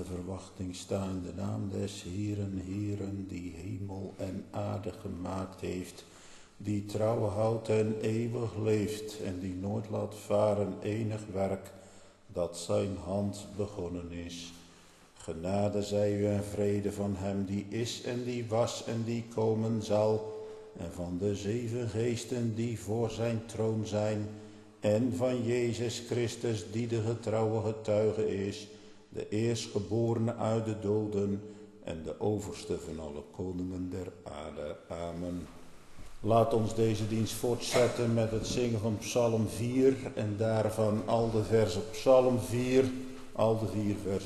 heilige verwachting sta in de naam des Heeren, die hemel en aarde gemaakt heeft, die trouw houdt en eeuwig leeft en die nooit laat varen enig werk dat zijn hand begonnen is. Genade zij u en vrede van hem die is en die was en die komen zal, en van de 7 geesten die voor zijn troon zijn, en van Jezus Christus die de getrouwe getuige is, de eerstgeborene uit de doden en de overste van alle koningen der aarde. Amen. Laat ons deze dienst voortzetten met het zingen van Psalm 4 en daarvan al de versen. Psalm 4, al de 4 versen.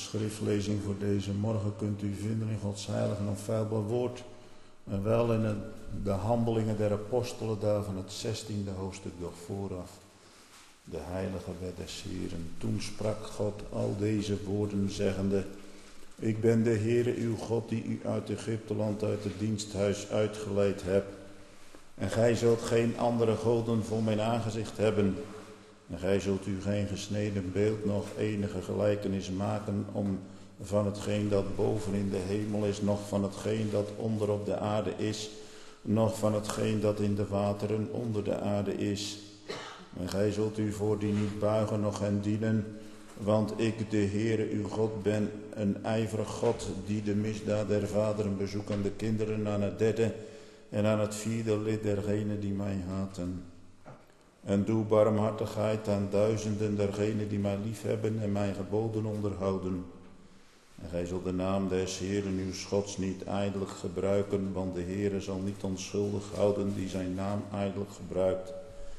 schriftlezing voor deze morgen kunt u vinden in Gods heilig en onfeilbaar woord. En wel in de handelingen der apostelen daar van het 16e hoofdstuk nog vooraf. De heilige wet des Heeren. Toen sprak God al deze woorden zeggende: Ik ben de Heere uw God die u uit Egypteland uit het diensthuis uitgeleid hebt. En gij zult geen andere goden voor mijn aangezicht hebben. En gij zult u geen gesneden beeld nog enige gelijkenis maken om van hetgeen dat boven in de hemel is, noch van hetgeen dat onder op de aarde is, noch van hetgeen dat in de wateren onder de aarde is. En gij zult u voor die niet buigen, noch hen dienen, want ik, de Heere uw God, ben een ijverig God, die de misdaad der vaderen bezoekt aan de kinderen, aan het derde en aan het vierde lid dergenen die mij haten. En doe barmhartigheid aan duizenden dergenen die mij liefhebben en mijn geboden onderhouden. En gij zult de naam des Heeren uw Gods niet ijdelijk gebruiken, want de Heere zal niet onschuldig houden die zijn naam ijdelijk gebruikt.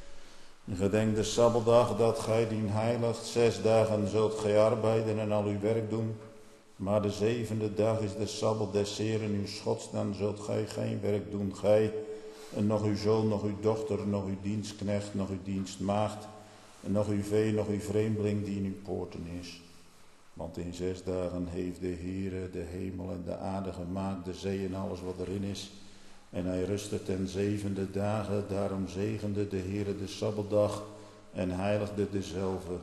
En gedenk de Sabbatdag dat gij dien heiligt, 6 dagen zult gij arbeiden en al uw werk doen. Maar de 7e dag is de Sabbat des Heeren uw Gods, dan zult gij geen werk doen, gij, en nog uw zoon, nog uw dochter, nog uw dienstknecht, nog uw dienstmaagd, en nog uw vee, nog uw vreemdeling die in uw poorten is. Want in 6 dagen heeft de Heere de hemel en de aarde gemaakt, de zee en alles wat erin is. En hij rustte ten 7e dagen, daarom zegende de Heere de Sabbatdag en heiligde dezelve.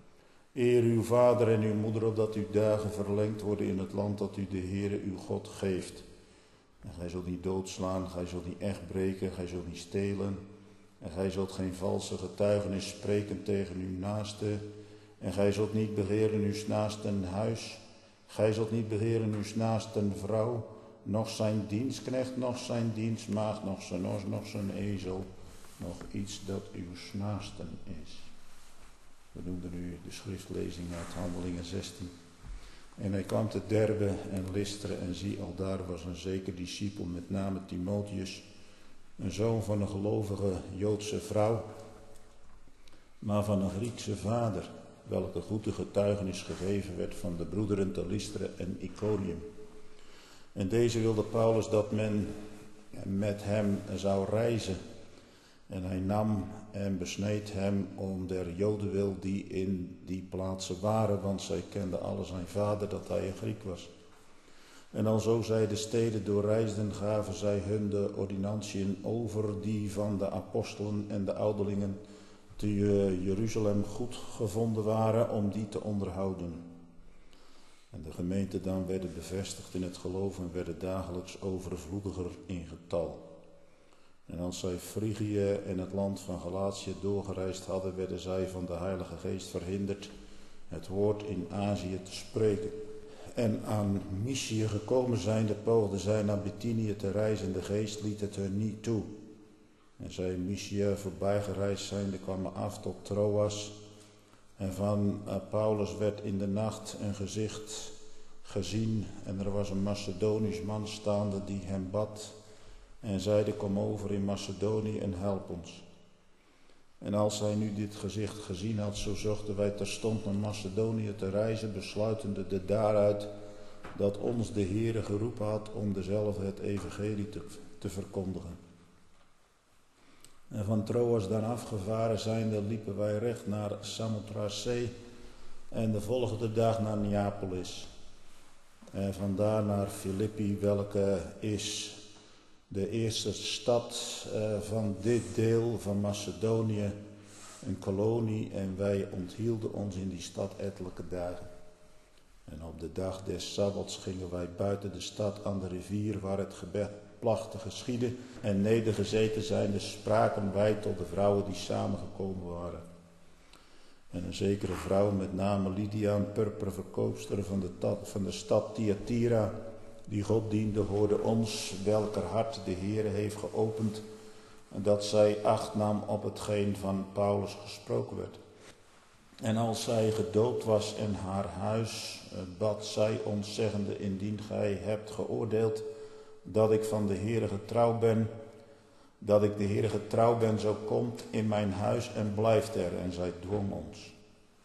Eer uw vader en uw moeder, opdat uw dagen verlengd worden in het land dat u de Heere uw God geeft. En gij zult niet doodslaan, gij zult niet echt breken, gij zult niet stelen. En gij zult geen valse getuigenis spreken tegen uw naaste. En gij zult niet begeren uw naasten huis. Gij zult niet begeren uw naasten vrouw, noch zijn dienstknecht, noch zijn dienstmaagd, noch zijn os, noch zijn ezel, nog iets dat uw naasten is. We noemden nu de schriftlezing uit Handelingen 16. En hij kwam te Derbe en Lystra en zie, aldaar was een zeker discipel, met name Timotheus, een zoon van een gelovige Joodse vrouw, maar van een Griekse vader, welke goede getuigenis gegeven werd van de broederen te Lystra en Iconium. En deze wilde Paulus dat men met hem zou reizen. En hij nam en besneed hem om der Joden wil die in die plaatsen waren, want zij kenden alle zijn vader dat hij een Griek was. En alzo zij de steden doorreisden, gaven zij hun de ordinantiën over die van de apostelen en de ouderlingen te Jeruzalem goed gevonden waren om die te onderhouden. En de gemeente dan werden bevestigd in het geloof en werden dagelijks overvloediger in getal. En als zij Frigië en het land van Galatië doorgereisd hadden, werden zij van de Heilige Geest verhinderd het woord in Azië te spreken. En aan Mysië gekomen zijnde poogden zij naar Bithynië te reizen en de Geest liet het hun niet toe. En zij Mysië voorbijgereisd zijnde kwamen af tot Troas. En van Paulus werd in de nacht een gezicht gezien en er was een Macedonisch man staande die hem bad en zeide: kom over in Macedonië en help ons. En als hij nu dit gezicht gezien had, zo zochten wij terstond naar Macedonië te reizen, besluitende de daaruit dat ons de Heere geroepen had om dezelfde het evangelie te verkondigen. En van Troas dan afgevaren zijnde liepen wij recht naar Samothrace en de volgende dag naar Neapolis. En vandaar naar Filippi, welke is de eerste stad van dit deel van Macedonië, een kolonie, en wij onthielden ons in die stad ettelijke dagen. En op de dag des Sabbats gingen wij buiten de stad aan de rivier waar het gebed placht te geschieden, en nedergezeten zijnde spraken wij tot de vrouwen die samengekomen waren. En een zekere vrouw met name Lydia, een purperverkoopster van de stad Thyatira, die God diende, hoorde ons, welker hart de Heere heeft geopend, en dat zij acht nam op hetgeen van Paulus gesproken werd. En als zij gedoopt was in haar huis, bad zij ons zeggende: indien gij hebt geoordeeld dat ik van de Heere getrouw ben, dat ik de Heere getrouw ben, zo komt in mijn huis en blijft er. En zij dwong ons.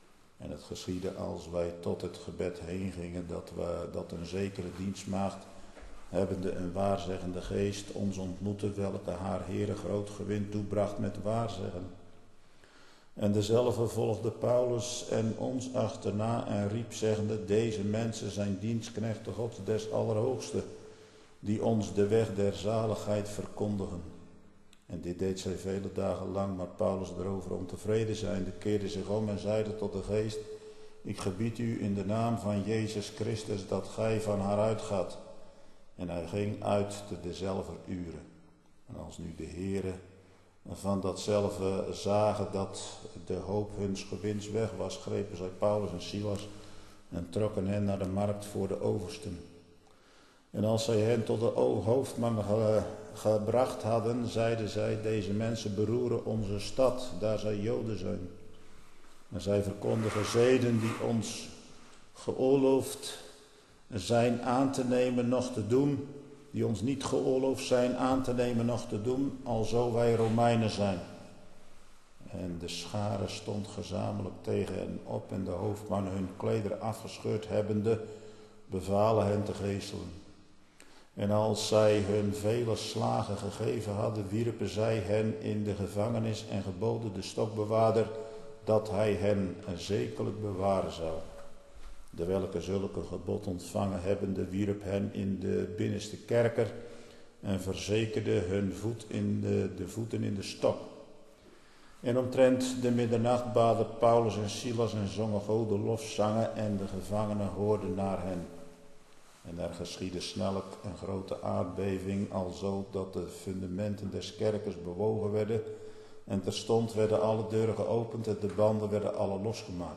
En het geschiedde als wij tot het gebed heen gingen, dat een zekere dienstmaagd, hebbende een waarzeggende geest, ons ontmoette, welke haar Heere groot gewin toebracht met waarzeggen. En dezelfde volgde Paulus en ons achterna en riep zeggende, deze mensen zijn dienstknechten Gods des Allerhoogste, die ons de weg der zaligheid verkondigen. En dit deed zij vele dagen lang, maar Paulus erover ontevreden zijnde, keerde zich om en zeide tot de geest, ik gebied u in de naam van Jezus Christus dat gij van haar uitgaat. En hij ging uit te dezelfde uren. En als nu de heren van datzelfde zagen dat de hoop huns gewins weg was, grepen zij Paulus en Silas en trokken hen naar de markt voor de oversten. En als zij hen tot de hoofdman gebracht hadden, zeiden zij, deze mensen beroeren onze stad, daar zij Joden zijn. En zij verkondigen zeden die ons geoorloofd zijn aan te nemen nog te doen, die ons niet geoorloofd zijn aan te nemen nog te doen, alzo wij Romeinen zijn. En de schare stond gezamenlijk tegen hen op en de hoofdman hun klederen afgescheurd hebbende, bevalen hen te geeselen. En als zij hun vele slagen gegeven hadden, wierpen zij hen in de gevangenis en geboden de stokbewaarder dat hij hen zekerlijk bewaren zou. De welke zulke gebod ontvangen hebbende, wierp hen in de binnenste kerker en verzekerde hun de voeten in de stok. En omtrent de middernacht baden Paulus en Silas en zongen Gode lofzangen en de gevangenen hoorden naar hen. En er geschiedde snellijk een grote aardbeving, alzo dat de fundamenten des kerkers bewogen werden. En terstond werden alle deuren geopend en de banden werden alle losgemaakt.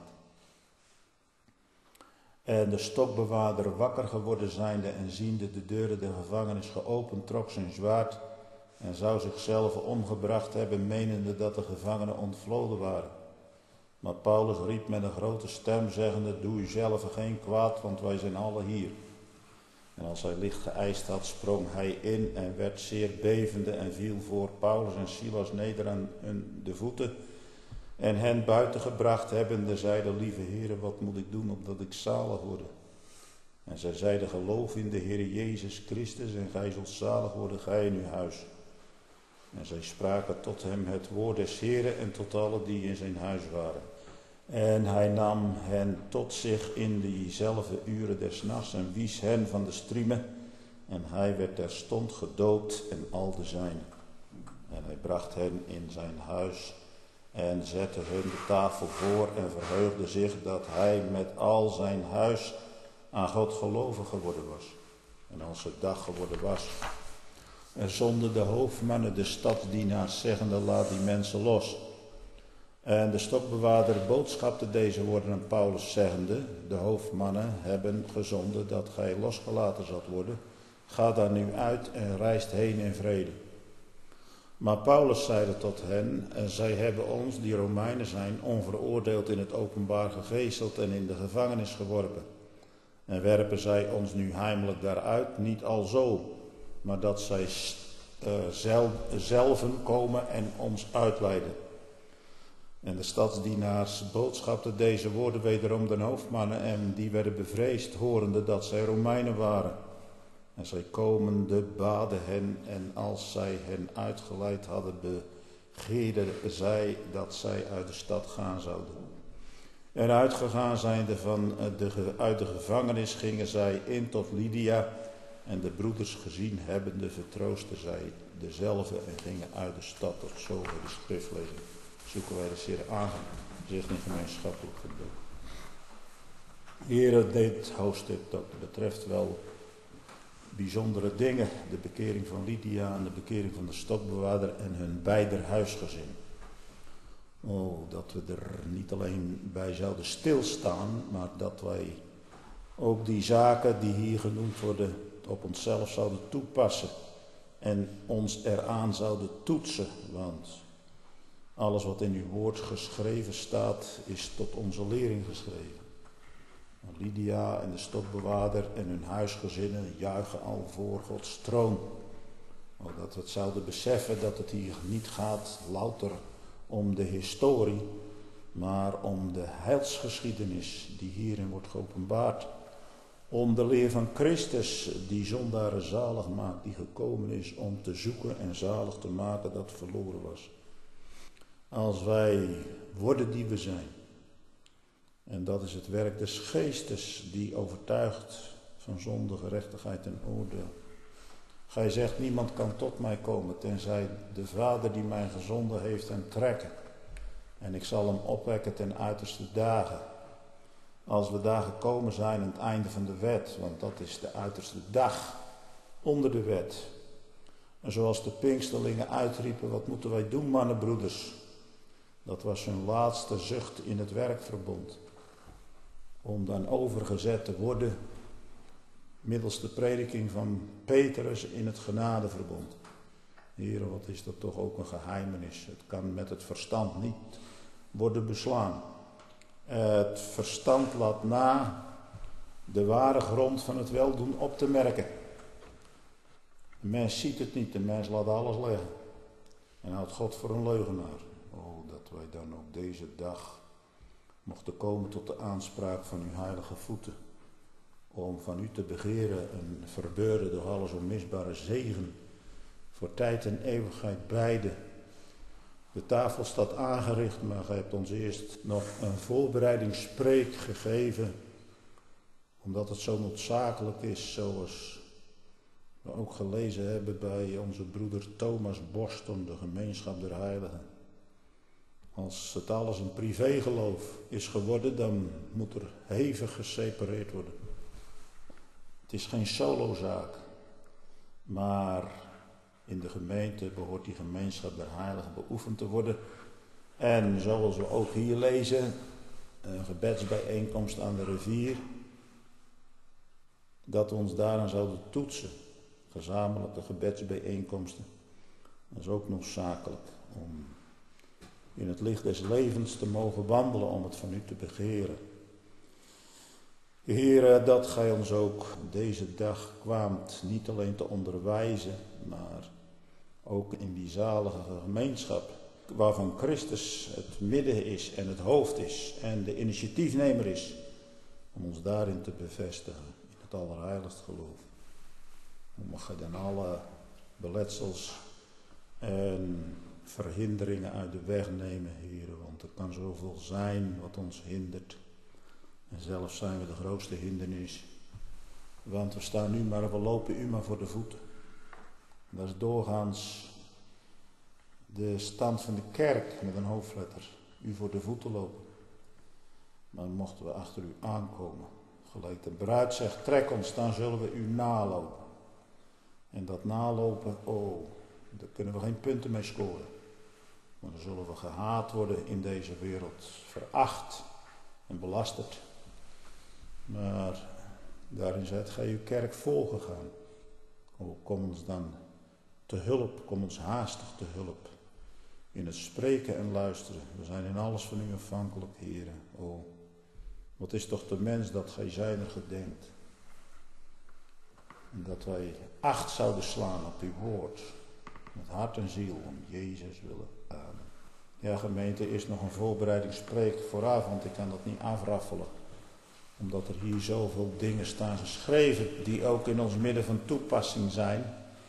En de stokbewaarder wakker geworden zijnde en ziende de deuren der gevangenis geopend, trok zijn zwaard en zou zichzelf omgebracht hebben, menende dat de gevangenen ontvloden waren. Maar Paulus riep met een grote stem, zeggende, doe u zelf geen kwaad, want wij zijn alle hier. En als hij licht geëist had, sprong hij in en werd zeer bevende en viel voor Paulus en Silas neder aan de voeten. En hen buiten gebracht hebbende, zeiden, lieve heren, wat moet ik doen opdat ik zalig worde? En zij zeiden, geloof in de Heer Jezus Christus en gij zult zalig worden, gij in uw huis. En zij spraken tot hem het woord des Heren en tot allen die in zijn huis waren. En hij nam hen tot zich in diezelfde uren des nachts en wies hen van de striemen. En hij werd terstond gedood en al de zijnen. En hij bracht hen in zijn huis en zette hun de tafel voor en verheugde zich dat hij met al zijn huis aan God gelovig geworden was. En als het dag geworden was, en zonden de hoofdmannen de stadsdienaars zeggende, laat die mensen los. En de stokbewaarder boodschapte deze woorden aan Paulus zeggende, de hoofdmannen hebben gezonden dat gij losgelaten zult worden. Ga daar nu uit en reist heen in vrede. Maar Paulus zeide tot hen, zij hebben ons, die Romeinen zijn, onveroordeeld in het openbaar gegezeld en in de gevangenis geworpen. En werpen zij ons nu heimelijk daaruit, niet alzo, maar dat zij zelven komen en ons uitleiden. En de stadsdienaars boodschapten deze woorden wederom de hoofdmannen en die werden bevreesd, horende dat zij Romeinen waren. En zij komende baden hen en als zij hen uitgeleid hadden, begeerden zij dat zij uit de stad gaan zouden. En uitgegaan zijnde uit de gevangenis gingen zij in tot Lydia en de broeders gezien hebbende vertroostten zij dezelfde en gingen uit de stad. Tot zover de schriftlezing. Zoeken wij de zeer aangezicht in gemeenschappelijk gebed. Heere, dit hoofdstuk dat betreft wel bijzondere dingen. De bekering van Lydia en de bekering van de stokbewaarder en hun beider huisgezin. Oh, dat we er niet alleen bij zouden stilstaan, maar dat wij ook die zaken die hier genoemd worden op onszelf zouden toepassen en ons eraan zouden toetsen, want alles wat in uw woord geschreven staat is tot onze lering geschreven. Lydia en de stokbewaarder en hun huisgezinnen juichen al voor Gods troon. Dat we het zouden beseffen dat het hier niet gaat louter om de historie, maar om de heilsgeschiedenis die hierin wordt geopenbaard. Om de leer van Christus die zondaren zalig maakt, die gekomen is om te zoeken en zalig te maken dat verloren was. Als wij worden die we zijn. En dat is het werk des Geestes die overtuigt van zonde, gerechtigheid en oordeel. Gij zegt, niemand kan tot mij komen, tenzij de Vader die mij gezonden heeft hem trekken. En ik zal hem opwekken ten uiterste dagen. Als we daar gekomen zijn aan het einde van de wet, want dat is de uiterste dag onder de wet. En zoals de Pinksterlingen uitriepen, wat moeten wij doen, mannenbroeders? Dat was hun laatste zucht in het werkverbond. Om dan overgezet te worden middels de prediking van Petrus in het genadeverbond. Heren, wat is dat toch ook een geheimenis. Het kan met het verstand niet worden beslaan. Het verstand laat na de ware grond van het weldoen op te merken. De mens ziet het niet, de mens laat alles liggen. En houdt God voor een leugenaar. Oh, dat wij dan ook deze dag mochten komen tot de aanspraak van uw heilige voeten. Om van u te begeren een verbeurde door alles onmisbare zegen. Voor tijd en eeuwigheid beide. De tafel staat aangericht, maar gij hebt ons eerst nog een voorbereidingspreek gegeven. Omdat het zo noodzakelijk is, zoals we ook gelezen hebben bij onze broeder Thomas Boston, de gemeenschap der heiligen. Als het alles een privégeloof is geworden, dan moet er hevig gesepareerd worden. Het is geen solozaak, maar in de gemeente behoort die gemeenschap der heiligen beoefend te worden. En zoals we ook hier lezen, een gebedsbijeenkomst aan de rivier, dat we ons daaraan zouden toetsen. Gezamenlijke gebedsbijeenkomsten. Dat is ook noodzakelijk om in het licht des levens te mogen wandelen om het van u te begeren. Heer, dat gij ons ook deze dag kwaamt niet alleen te onderwijzen, maar ook in die zalige gemeenschap waarvan Christus het midden is en het hoofd is en de initiatiefnemer is, om ons daarin te bevestigen in het allerheiligst geloof. Mag gij dan alle beletsels en verhinderingen uit de weg nemen, Heer, want er kan zoveel zijn wat ons hindert. En zelf zijn we de grootste hindernis. Want we staan nu maar, we lopen u maar voor de voeten. En dat is doorgaans de stand van de kerk met een hoofdletter. U voor de voeten lopen. Maar mochten we achter u aankomen. Gelijk de bruid zegt, trek ons, dan zullen we u nalopen. En dat nalopen, oh, daar kunnen we geen punten mee scoren. Maar dan zullen we gehaat worden in deze wereld. Veracht en belasterd. Maar daarin zijt gij uw kerk volgegaan. Oh, kom ons dan te hulp, kom ons haastig te hulp. In het spreken en luisteren. We zijn in alles van u afhankelijk, Heere. Oh, wat is toch de mens dat gij zijner gedenkt. En dat wij acht zouden slaan op uw woord. Met hart en ziel, om Jezus willen. Amen. Ja, gemeente, is nog een voorbereidingspreek vooraf, want ik kan dat niet afraffelen. Omdat er hier zoveel dingen staan geschreven die ook in ons midden van toepassing zijn.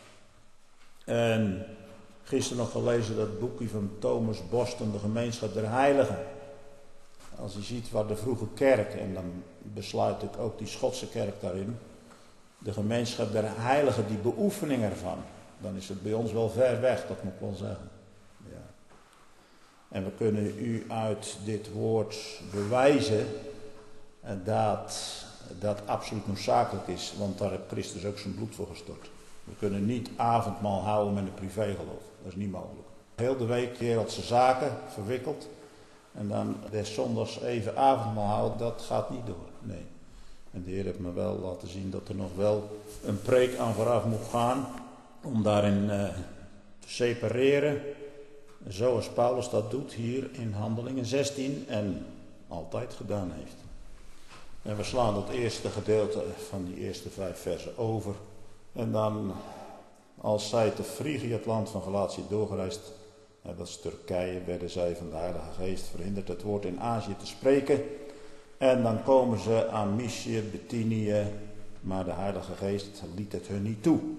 En gisteren nog gelezen dat boekje van Thomas Boston, de gemeenschap der heiligen. Als je ziet waar de vroege kerk, en dan besluit ik ook die Schotse kerk daarin, de gemeenschap der heiligen, die beoefening ervan, dan is het bij ons wel ver weg, dat moet ik wel zeggen. Ja. En we kunnen u uit dit woord bewijzen dat dat absoluut noodzakelijk is, want daar heeft Christus ook zijn bloed voor gestort. We kunnen niet avondmaal houden met een privégeloof, dat is niet mogelijk. Heel de week wereldse zaken verwikkeld en dan des zondags even avondmaal houden, dat gaat niet door, nee. En de Heer heeft me wel laten zien dat er nog wel een preek aan vooraf moet gaan om daarin te separeren, zoals Paulus dat doet hier in Handelingen 16 en altijd gedaan heeft. En we slaan dat eerste gedeelte van die eerste 5 versen over. En dan, als zij te Frigië, het land van Galatië, doorgereisd Dat is Turkije, werden zij van de Heilige Geest verhinderd het woord in Azië te spreken. En dan komen ze aan Mysië, Bithynië, maar de Heilige Geest liet het hun niet toe.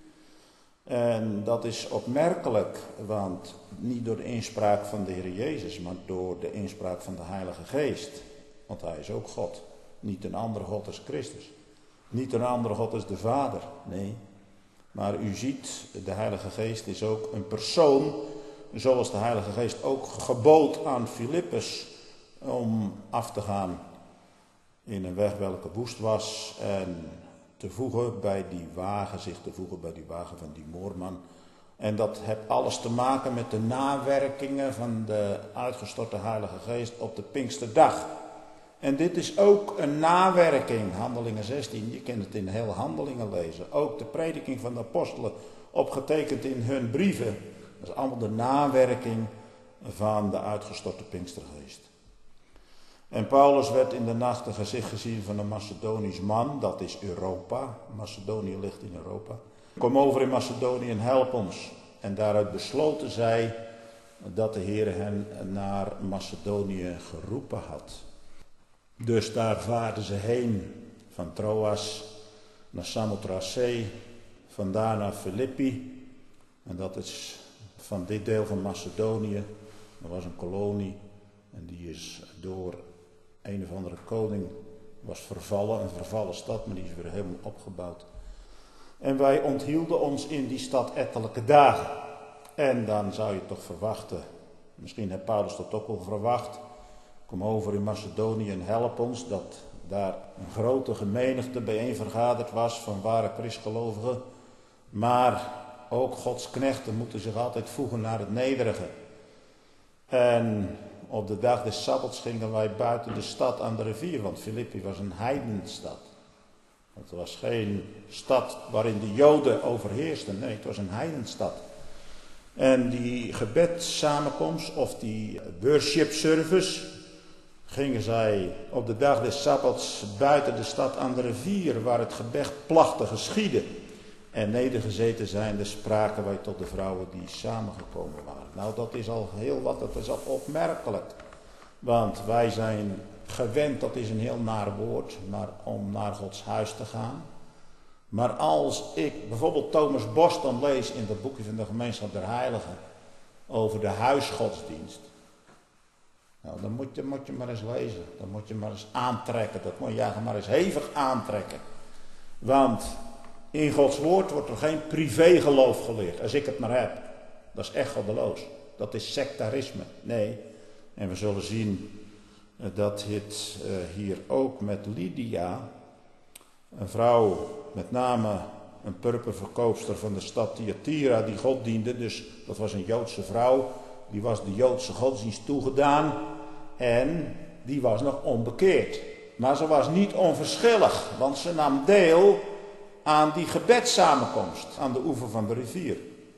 En dat is opmerkelijk, want niet door de inspraak van de Heer Jezus, maar door de inspraak van de Heilige Geest. Want hij is ook God. Niet een andere God is Christus. Niet een andere God is de Vader. Nee. Maar u ziet, de Heilige Geest is ook een persoon, zoals de Heilige Geest ook gebood aan Filippus om af te gaan in een weg welke woest was en te voegen bij die wagen, zich te voegen bij die wagen van die moorman. En dat heeft alles te maken met de nawerkingen van de uitgestorte Heilige Geest op de Pinksterdag. En dit is ook een nawerking, Handelingen 16, je kunt het in heel Handelingen lezen. Ook de prediking van de apostelen, opgetekend in hun brieven. Dat is allemaal de nawerking van de uitgestorte Pinkstergeest. En Paulus werd in de nacht een gezicht gezien van een Macedonisch man, dat is Europa. Macedonië ligt in Europa. Kom over in Macedonië en help ons. En daaruit besloten zij dat de Heer hen naar Macedonië geroepen had. Dus daar vaarden ze heen van Troas naar Samothrace, vandaar naar Filippi. En dat is van dit deel van Macedonië. Er was een kolonie en die is door een of andere koning was vervallen, een vervallen stad, maar die is weer helemaal opgebouwd. En wij onthielden ons in die stad ettelijke dagen. En dan zou je toch verwachten, misschien heeft Paulus dat ook wel verwacht, kom over in Macedonië en help ons, dat daar een grote menigte bijeen vergaderd was van ware christgelovigen. Maar ook Gods knechten moeten zich altijd voegen naar het nederige. En op de dag des Sabbats gingen wij buiten de stad aan de rivier, want Filippi was een heidenstad. Het was geen stad waarin de Joden overheersten, nee, het was een heidenstad. En die gebedssamenkomst of die worship service gingen zij op de dag des Sabbats buiten de stad aan de rivier, waar het gebed placht te geschieden. En nedergezeten zijnde spraken wij tot de vrouwen die samengekomen waren. Nou, dat is al heel wat, dat is al opmerkelijk. Want wij zijn gewend, dat is een heel naar woord, maar om naar Gods huis te gaan. Maar als ik bijvoorbeeld Thomas Boston lees in dat boekje van de Gemeenschap der Heiligen over de huisgodsdienst. Nou, dan moet je maar eens lezen, dan moet je maar eens aantrekken, dat moet je eigenlijk maar eens hevig aantrekken. Want in Gods woord wordt er geen privégeloof geleerd, als ik het maar heb. Dat is echt goddeloos. Dat is sectarisme. Nee. En we zullen zien dat het hier ook met Lydia, een vrouw, met name een purperverkoopster van de stad Thyatira, die God diende. Dus dat was een Joodse vrouw. Die was de Joodse godsdienst toegedaan. En die was nog onbekeerd. Maar ze was niet onverschillig, want ze nam deel aan die gebedssamenkomst aan de oever van de rivier.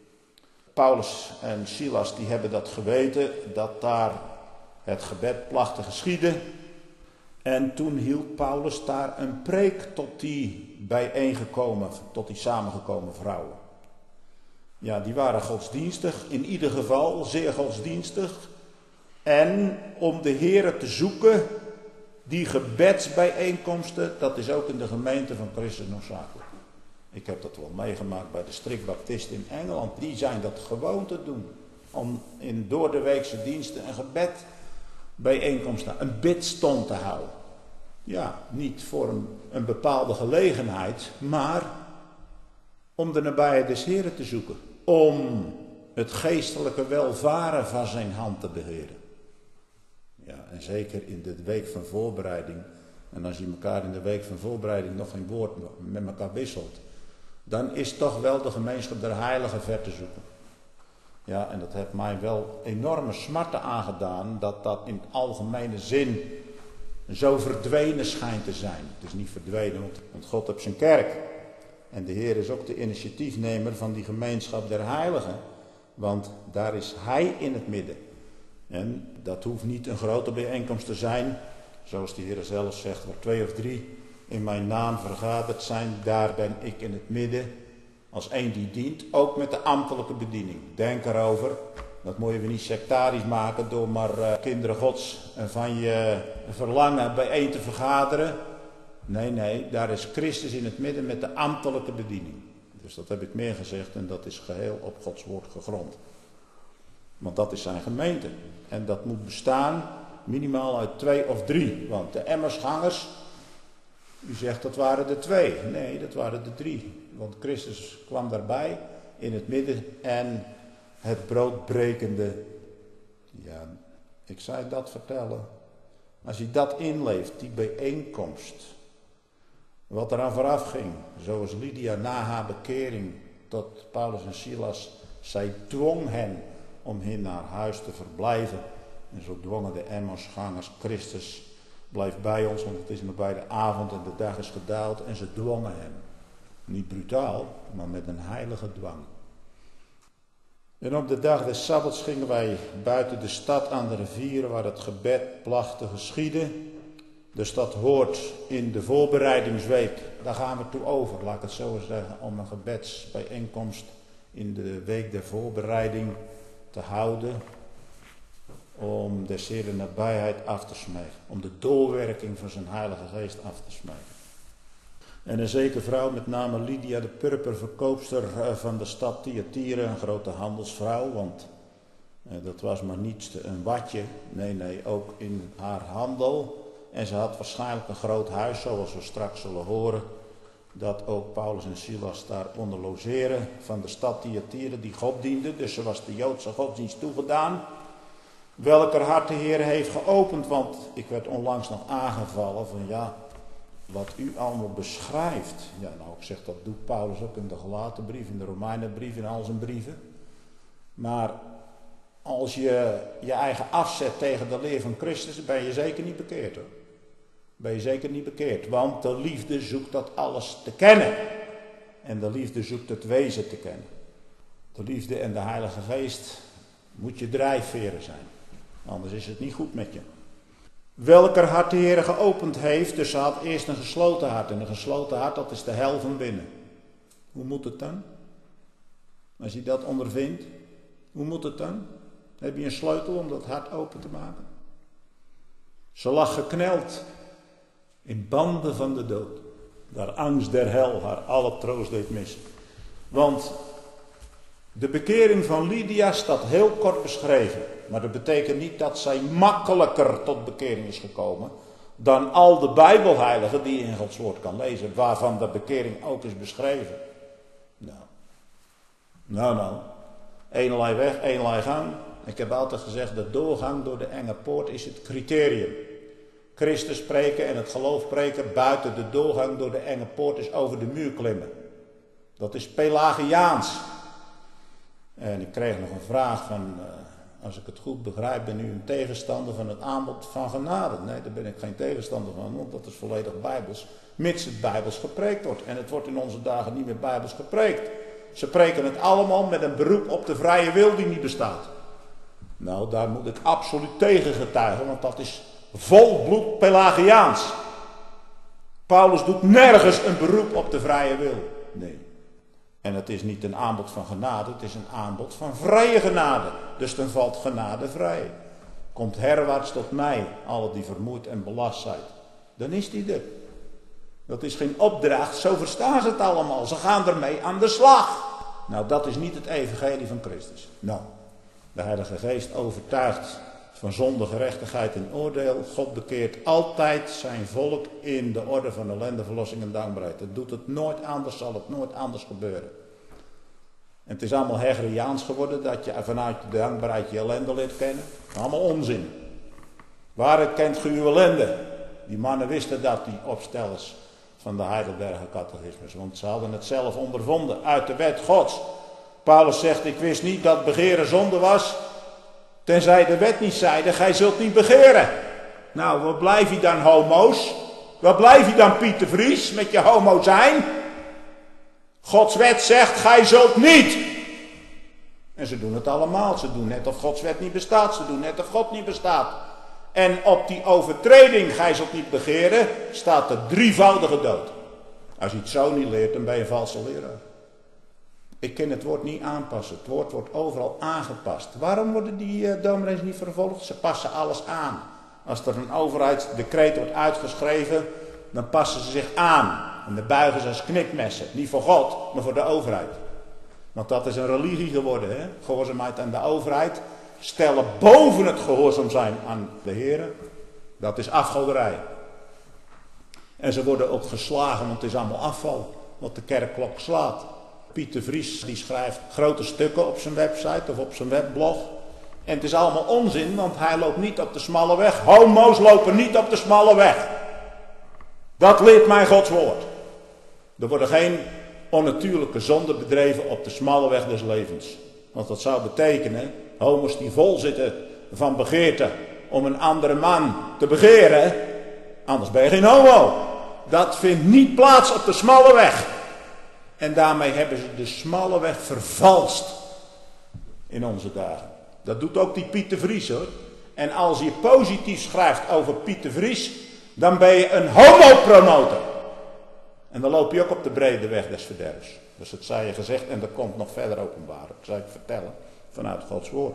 Paulus en Silas die hebben dat geweten, dat daar het gebed placht te geschieden. En toen hield Paulus daar een preek tot die bijeengekomen, tot die samengekomen vrouwen. Ja, die waren godsdienstig, in ieder geval zeer godsdienstig. En om de Here te zoeken, die gebedsbijeenkomsten, dat is ook in de gemeente van Christus noodzakelijk. Ik heb dat wel meegemaakt bij de strikbaptisten in Engeland. Die zijn dat gewoon te doen. Om in doordeweekse diensten een gebedbijeenkomst, een bidstond te houden. Ja, niet voor een bepaalde gelegenheid, maar om de nabijheid des Heren te zoeken. Om het geestelijke welvaren van zijn hand te beheren. Ja, en zeker in de week van voorbereiding. En als je elkaar in de week van voorbereiding nog geen woord met elkaar wisselt, dan is toch wel de gemeenschap der heiligen ver te zoeken. Ja, en dat heeft mij wel enorme smarten aangedaan, dat dat in algemene zin zo verdwenen schijnt te zijn. Het is niet verdwenen, want God heeft zijn kerk. En de Heer is ook de initiatiefnemer van die gemeenschap der heiligen. Want daar is Hij in het midden. En dat hoeft niet een grote bijeenkomst te zijn. Zoals de Heer zelf zegt, waar 2 of 3 in mijn naam vergaderd zijn, daar ben ik in het midden. Als één die dient, ook met de ambtelijke bediening. Denk erover, Dat moet je weer niet sectarisch maken door maar kinderen gods van je verlangen bijeen te vergaderen. Nee, daar is Christus in het midden met de ambtelijke bediening. Dus dat heb ik meer gezegd en dat is geheel op Gods woord gegrond. Want dat is zijn gemeente. En dat moet bestaan minimaal uit 2 of 3. Want de Emmausgangers, u zegt dat waren de 2. Nee, dat waren de 3. Want Christus kwam daarbij in het midden en het broodbrekende. Ja, ik zou je dat vertellen. Als je dat inleeft, die bijeenkomst. Wat eraan vooraf ging. Zoals Lydia na haar bekering tot Paulus en Silas. Zij dwong hen om in haar huis te verblijven. En zo dwongen de Emmausgangers Christus. Blijf bij ons, want het is nog bij de avond en de dag is gedaald. En ze dwongen hem. Niet brutaal, maar met een heilige dwang. En op de dag des Sabbats gingen wij buiten de stad aan de rivieren waar het gebed placht te geschieden. Dus dat hoort in de voorbereidingsweek, daar gaan we toe over, laat ik het zo zeggen, om een gebedsbijeenkomst in de week der voorbereiding te houden. Om des Heeren nabijheid af te smeken, om de doorwerking van zijn Heilige Geest af te smeken. En een zekere vrouw, met name Lydia, de purperverkoopster van de stad Thyatira, een grote handelsvrouw, want dat was maar niets een watje, nee, ook in haar handel. En ze had waarschijnlijk een groot huis, zoals we straks zullen horen, dat ook Paulus en Silas daar onder logeren van de stad Thyatira, die God diende, dus ze was de Joodse godsdienst toegedaan. Welker hart de Heer heeft geopend, want ik werd onlangs nog aangevallen van ja, wat u allemaal beschrijft. Ja, nou ik zeg dat doet Paulus ook in de Galatenbrief, in de Romeinenbrief, in al zijn brieven. Maar als je je eigen afzet tegen de leer van Christus, ben je zeker niet bekeerd hoor. Ben je zeker niet bekeerd, want de liefde zoekt dat alles te kennen. En de liefde zoekt het wezen te kennen. De liefde en de Heilige Geest moet je drijfveren zijn. Anders is het niet goed met je. Welker hart de Heer geopend heeft, dus ze had eerst een gesloten hart. En een gesloten hart, dat is de hel van binnen. Hoe moet het dan? Als je dat ondervindt, hoe moet het dan? Heb je een sleutel om dat hart open te maken? Ze lag gekneld in banden van de dood. Daar angst der hel haar alle troost deed missen. Want de bekering van Lydia staat heel kort beschreven. Maar dat betekent niet dat zij makkelijker tot bekering is gekomen dan al de Bijbelheiligen die je in Gods woord kan lezen, waarvan de bekering ook is beschreven. Nou. Eén lei weg, één lei gang. Ik heb altijd gezegd, de doorgang door de enge poort is het criterium. Christus spreken en het geloof spreken buiten de doorgang door de enge poort is over de muur klimmen. Dat is Pelagiaans. En ik kreeg nog een vraag van, als ik het goed begrijp, ben u een tegenstander van het aanbod van genade? Nee, daar ben ik geen tegenstander van, want dat is volledig bijbels. Mits het bijbels gepreekt wordt. En het wordt in onze dagen niet meer bijbels gepreekt. Ze preken het allemaal met een beroep op de vrije wil die niet bestaat. Nou, daar moet ik absoluut tegen getuigen, want dat is volbloed Pelagiaans. Paulus doet nergens een beroep op de vrije wil. Nee. En het is niet een aanbod van genade, het is een aanbod van vrije genade. Dus dan valt genade vrij. Komt herwaarts tot mij, alle die vermoeid en belast zijn. Dan is die er. Dat is geen opdracht, zo verstaan ze het allemaal. Ze gaan ermee aan de slag. Nou, dat is niet het evangelie van Christus. Nou, de Heilige Geest overtuigt van zonde, gerechtigheid en oordeel. God bekeert altijd zijn volk in de orde van ellende, verlossing en dankbaarheid. Dat doet het nooit anders, zal het nooit anders gebeuren. En het is allemaal Hegeliaans geworden dat je vanuit de dankbaarheid je ellende leert kennen. Allemaal onzin. Waar kent ge uw ellende? Die mannen wisten dat, die opstellers van de Heidelberger catechismus. Want ze hadden het zelf ondervonden uit de wet Gods. Paulus zegt, ik wist niet dat begeren zonde was, tenzij de wet niet zeide, gij zult niet begeren. Nou, wat blijf je dan homo's? Wat blijf je dan Piet de Vries met je homo zijn? Gods wet zegt, gij zult niet. En ze doen het allemaal. Ze doen net of Gods wet niet bestaat. Ze doen net of God niet bestaat. En op die overtreding, gij zult niet begeren, staat de drievoudige dood. Als je het zo niet leert, dan ben je een valse leraar. Ik kan het woord niet aanpassen. Het woord wordt overal aangepast. Waarom worden die dominees niet vervolgd? Ze passen alles aan. Als er een overheidsdecreet wordt uitgeschreven, dan passen ze zich aan. En dan buigen ze als knipmessen. Niet voor God, maar voor de overheid. Want dat is een religie geworden. Hè? Gehoorzaamheid aan de overheid. Stellen boven het gehoorzaam zijn aan de Heer. Dat is afgoderij. En ze worden ook geslagen, want het is allemaal afval. Wat de kerkklok slaat. Piet de Vries die schrijft grote stukken op zijn website of op zijn webblog. En het is allemaal onzin, want hij loopt niet op de smalle weg. Homo's lopen niet op de smalle weg. Dat leert mij Gods woord. Er worden geen onnatuurlijke zonden bedreven op de smalle weg des levens. Want dat zou betekenen, homo's die vol zitten van begeerte om een andere man te begeren, anders ben je geen homo. Dat vindt niet plaats op de smalle weg. En daarmee hebben ze de smalle weg vervalst in onze dagen. Dat doet ook die Piet de Vries hoor. En als je positief schrijft over Piet de Vries, dan ben je een homopromotor. En dan loop je ook op de brede weg des verderfs. Dus dat zei je gezegd en dat komt nog verder openbaar. Dat zal ik vertellen vanuit Gods woord.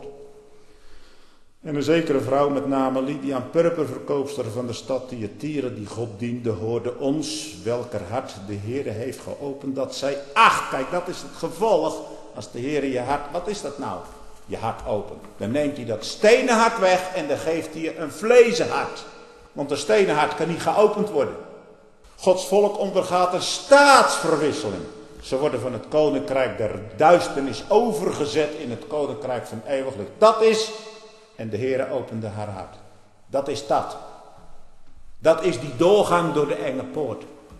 En een zekere vrouw, met name Lydia, een purperverkoopster van de stad Thyatira, die God diende, hoorde ons, welker hart de Heere heeft geopend, dat zij kijk, dat is het gevolg, als de Heere je hart, wat is dat nou? Je hart opent. Dan neemt hij dat stenen hart weg en dan geeft hij je een vlezen hart. Want een stenen hart kan niet geopend worden. Gods volk ondergaat een staatsverwisseling. Ze worden van het koninkrijk der duisternis overgezet in het koninkrijk van eeuwig licht. Dat is, en de Heere opende haar hart. Dat is dat. Dat is die doorgang door de enge poort.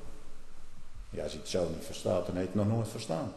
Ja, als je het zo niet verstaat, dan heeft je het nog nooit verstaan.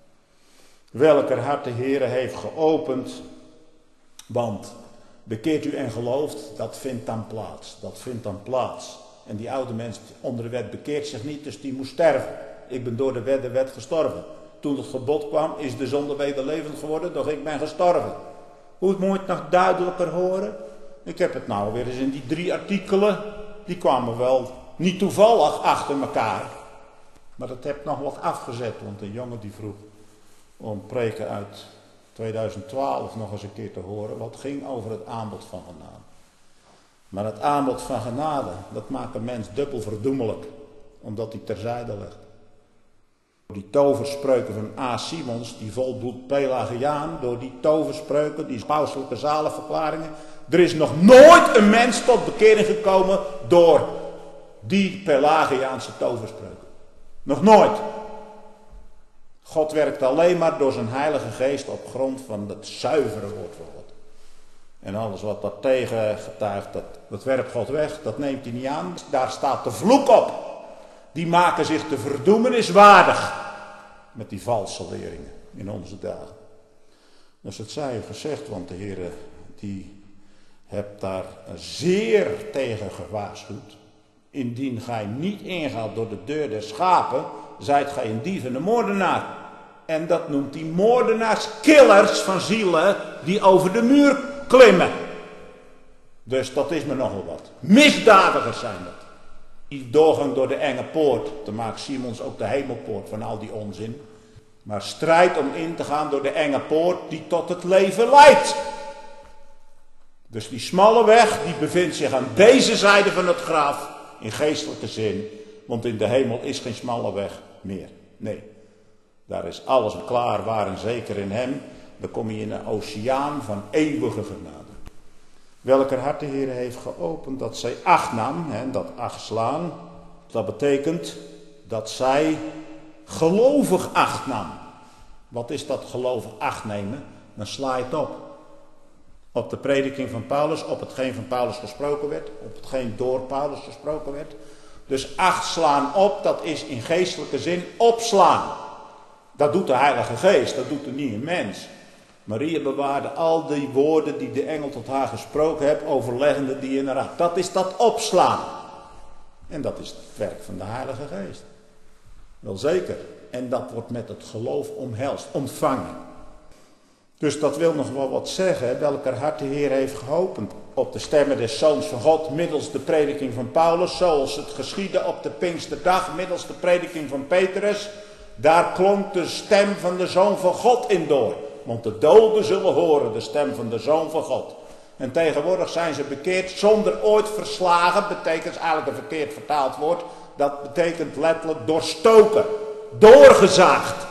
Welker hart de Heere heeft geopend, want bekeert u en gelooft, dat vindt dan plaats. Dat vindt dan plaats. En die oude mens onder de wet bekeert zich niet, dus die moest sterven. Ik ben door de wet gestorven. Toen het gebod kwam, is de zonde wederlevend geworden, doch ik ben gestorven. Hoe moet je het nog duidelijker horen? Ik heb het nou weer eens in die 3 artikelen, die kwamen wel niet toevallig achter elkaar. Maar dat heb nog wat afgezet, want een jongen die vroeg om preken uit 2012 nog eens een keer te horen, wat ging over het aanbod van genade. Maar het aanbod van genade, dat maakt een mens dubbel verdoemelijk, omdat hij terzijde ligt. Die toverspreuken van A. Simons, die volbloed Pelagiaan, door die toverspreuken, die pauselijke zalenverklaringen. Er is nog nooit een mens tot bekering gekomen door die Pelagiaanse toverspreuken. Nog nooit. God werkt alleen maar door zijn heilige geest op grond van het zuivere woord van God. En alles wat dat tegen getuigt, dat werpt God weg, dat neemt hij niet aan. Daar staat de vloek op. Die maken zich de verdoemenis waardig met die valse leringen in onze dagen. Dus het zij gezegd, want de Heer die hebt daar zeer tegen gewaarschuwd. Indien gij niet ingaat door de deur der schapen, zijt gij een dief en een moordenaar. En dat noemt hij moordenaars, killers van zielen die over de muur klimmen. Dus dat is me nogal wat. Misdadigers zijn dat. Die doorgang door de enge poort, dan maakt Simons ook de hemelpoort van al die onzin. Maar strijd om in te gaan door de enge poort die tot het leven leidt. Dus die smalle weg, die bevindt zich aan deze zijde van het graf, in geestelijke zin. Want in de hemel is geen smalle weg meer. Nee, daar is alles klaar, waar en zeker in hem. Dan kom je in een oceaan van eeuwige genade. Welker hart de Heer heeft geopend, dat zij acht nam, en dat acht slaan, dat betekent dat zij gelovig acht nam. Wat is dat gelovig acht nemen? Dan sla je het op. Op de prediking van Paulus, op hetgeen van Paulus gesproken werd, op hetgeen door Paulus gesproken werd. Dus acht slaan op, dat is in geestelijke zin opslaan. Dat doet de Heilige Geest, dat doet er niet een mens. Maria bewaarde al die woorden die de engel tot haar gesproken heeft, overleggende die in haar hart. Dat is dat opslaan. En dat is het werk van de Heilige Geest. Wel zeker. En dat wordt met het geloof omhelst, ontvangen. Dus dat wil nog wel wat zeggen, welker hart de Heer heeft geopend. Op de stemmen des Zoons van God, middels de prediking van Paulus, zoals het geschiedde op de Pinksterdag, middels de prediking van Petrus. Daar klonk de stem van de Zoon van God in door. Want de doden zullen horen de stem van de Zoon van God. En tegenwoordig zijn ze bekeerd zonder ooit verslagen. Betekent eigenlijk een verkeerd vertaald woord. Dat betekent letterlijk doorstoken. Doorgezaagd.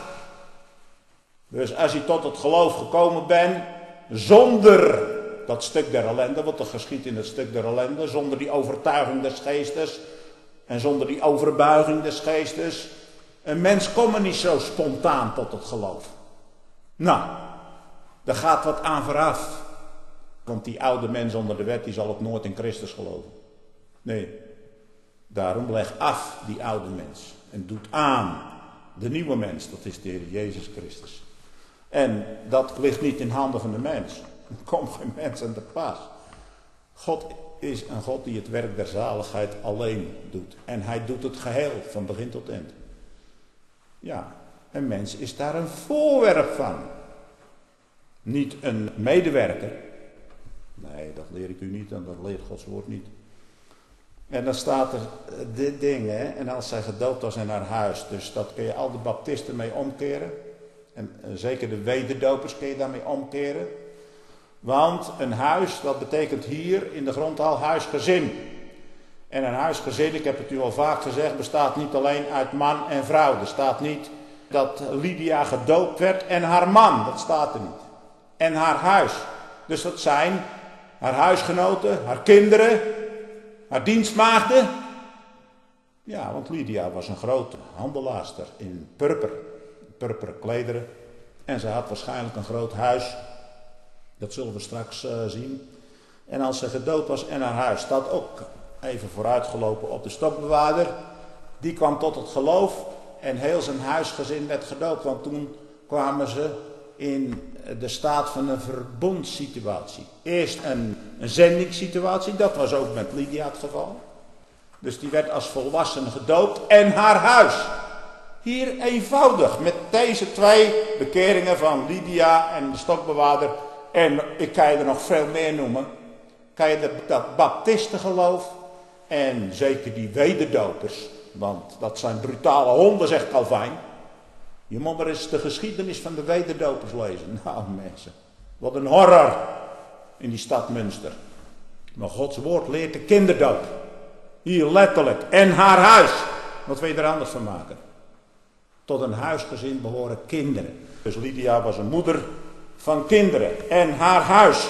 Dus als je tot het geloof gekomen bent. Zonder dat stuk der ellende. Wat er geschiet in het stuk der ellende. Zonder die overtuiging des geestes. En zonder die overbuiging des geestes. Een mens komt er niet zo spontaan tot het geloof. Nou, daar gaat wat aan vooraf. Want die oude mens onder de wet, die zal ook nooit in Christus geloven. Nee, daarom leg af die oude mens. En doet aan de nieuwe mens, dat is de Heer Jezus Christus. En dat ligt niet in handen van de mens. Er komt geen mens aan de pas. God is een God die het werk der zaligheid alleen doet. En hij doet het geheel, van begin tot eind. Ja, een mens is daar een voorwerp van. Niet een medewerker. Nee, dat leer ik u niet en dat leert Gods woord niet. En dan staat er dit ding, hè. En als zij gedoopt was in haar huis. Dus dat kun je al de baptisten mee omkeren. En zeker de wederdopers kun je daarmee omkeren. Want een huis, dat betekent hier in de grondtaal huisgezin. En een huisgezin, ik heb het u al vaak gezegd, bestaat niet alleen uit man en vrouw. Er staat niet dat Lydia gedoopt werd en haar man, dat staat er niet. En haar huis. Dus dat zijn haar huisgenoten, haar kinderen, haar dienstmaagden. Ja, want Lydia was een grote handelaarster in purperen klederen. En ze had waarschijnlijk een groot huis. Dat zullen we straks zien. En als ze gedoopt was en haar huis, staat ook even vooruitgelopen op de stokbewaarder. Die kwam tot het geloof en heel zijn huisgezin werd gedoopt. Want toen kwamen ze in de staat van een verbondssituatie. Eerst een zendingssituatie, dat was ook met Lydia het geval. Dus die werd als volwassene gedoopt en haar huis. Hier eenvoudig, met deze twee bekeringen van Lydia en de stokbewaarder. En ik kan je er nog veel meer noemen. Kan je dat baptistengeloof en zeker die wederdopers. Want dat zijn brutale honden, zegt Calvijn. Je moet maar eens de geschiedenis van de wederdopers lezen. Nou mensen, wat een horror in die stad Münster. Maar Gods woord leert de kinderdoop. Hier letterlijk. En haar huis. Wat wil je er anders van maken? Tot een huisgezin behoren kinderen. Dus Lydia was een moeder van kinderen. En haar huis.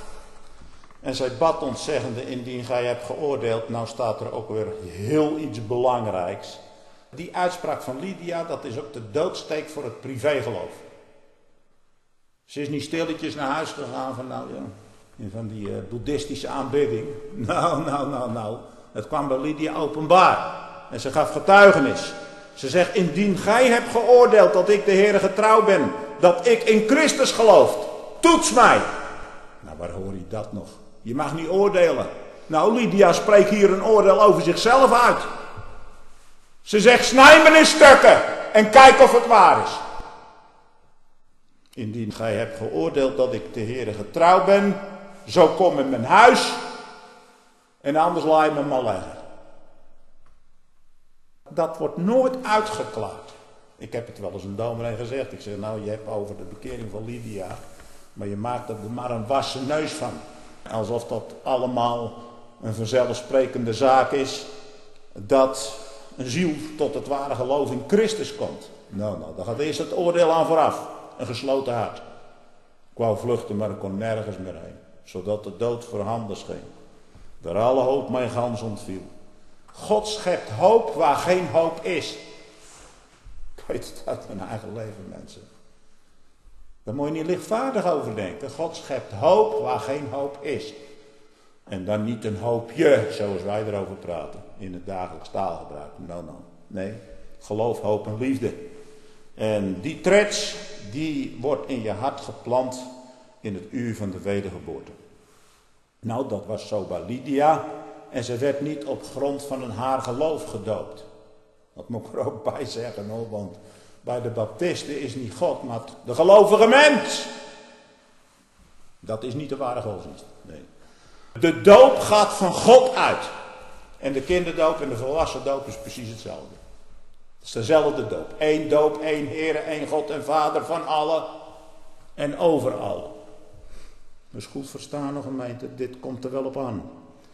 En zij bad ons zeggende, indien gij hebt geoordeeld. Nou staat er ook weer heel iets belangrijks. Die uitspraak van Lydia, dat is ook de doodsteek voor het privégeloof. Ze is niet stilletjes naar huis gegaan van, nou ja, van die boeddhistische aanbidding. Nou. Het kwam bij Lydia openbaar. En ze gaf getuigenis. Ze zegt, indien gij hebt geoordeeld dat ik de Heere getrouw ben, dat ik in Christus geloof, toets mij. Nou, waar hoor je dat nog? Je mag niet oordelen. Nou, Lydia spreekt hier een oordeel over zichzelf uit. Ze zegt, snij me in stukken en kijk of het waar is. Indien gij hebt geoordeeld dat ik de Heere getrouw ben, zo kom in mijn huis en anders laat je me maar leggen. Dat wordt nooit uitgeklaard. Ik heb het wel eens een dominee gezegd. Ik zeg, nou je hebt over de bekering van Lydia, maar je maakt er maar een wassen neus van. Alsof dat allemaal een vanzelfsprekende zaak is, dat een ziel tot het ware geloof in Christus komt. Nou, daar gaat eerst het oordeel aan vooraf. Een gesloten hart. Ik wou vluchten, maar ik kon nergens meer heen. Zodat de dood voorhanden scheen. Door alle hoop mijn gans ontviel. God schept hoop waar geen hoop is. Ik weet het uit mijn eigen leven, mensen. Daar moet je niet lichtvaardig over denken. God schept hoop waar geen hoop is. En dan niet een hoopje, zoals wij erover praten. In het dagelijks taalgebruik. Nee, geloof, hoop en liefde. En die trets, die wordt in je hart geplant in het uur van de wedergeboorte. Nou, dat was zo bij Lydia. En ze werd niet op grond van haar geloof gedoopt. Dat moet ik er ook bij zeggen hoor, want bij de baptisten is niet God, maar de gelovige mens. Dat is niet de ware godsdienst. Nee. De doop gaat van God uit. En de kinderdoop en de volwassen doop is precies hetzelfde. Het is dezelfde doop. Eén doop, één Heere, één God en Vader van allen en over allen. Dus goed verstaan nog gemeente, dit komt er wel op aan.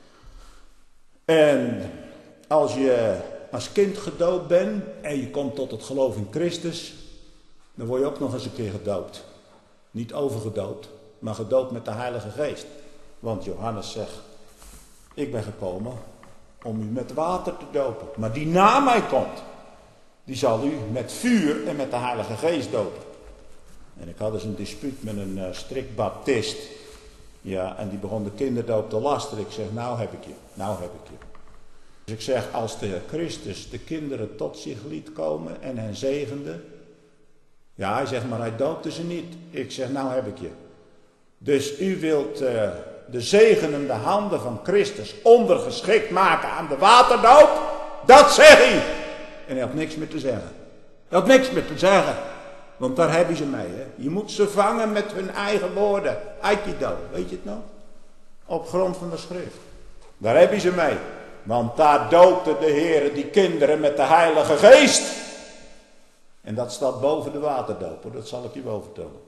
En als je als kind gedoopt bent en je komt tot het geloof in Christus, dan word je ook nog eens een keer gedoopt. Niet overgedoopt, maar gedoopt met de Heilige Geest. Want Johannes zegt, ik ben gekomen om u met water te dopen. Maar die na mij komt, die zal u met vuur en met de Heilige Geest dopen. En ik had dus een dispuut met een strikt baptist. Ja, en die begon de kinderdoop te lasteren. Ik zeg, nou heb ik je. Dus ik zeg, als de Christus de kinderen tot zich liet komen en hen zegende. Ja, hij zegt, maar hij doopte ze niet. Ik zeg, nou heb ik je. Dus u wilt de zegenende handen van Christus ondergeschikt maken aan de waterdoop? Dat zeg hij. En hij had niks meer te zeggen. Want daar hebben ze mee. Hè? Je moet ze vangen met hun eigen woorden. Uit die doop, weet je het nog? Op grond van de schrift. Daar hebben ze mee. Want daar doopte de Heer die kinderen met de Heilige Geest. En dat staat boven de waterdoop. Hoor. Dat zal ik je wel vertellen.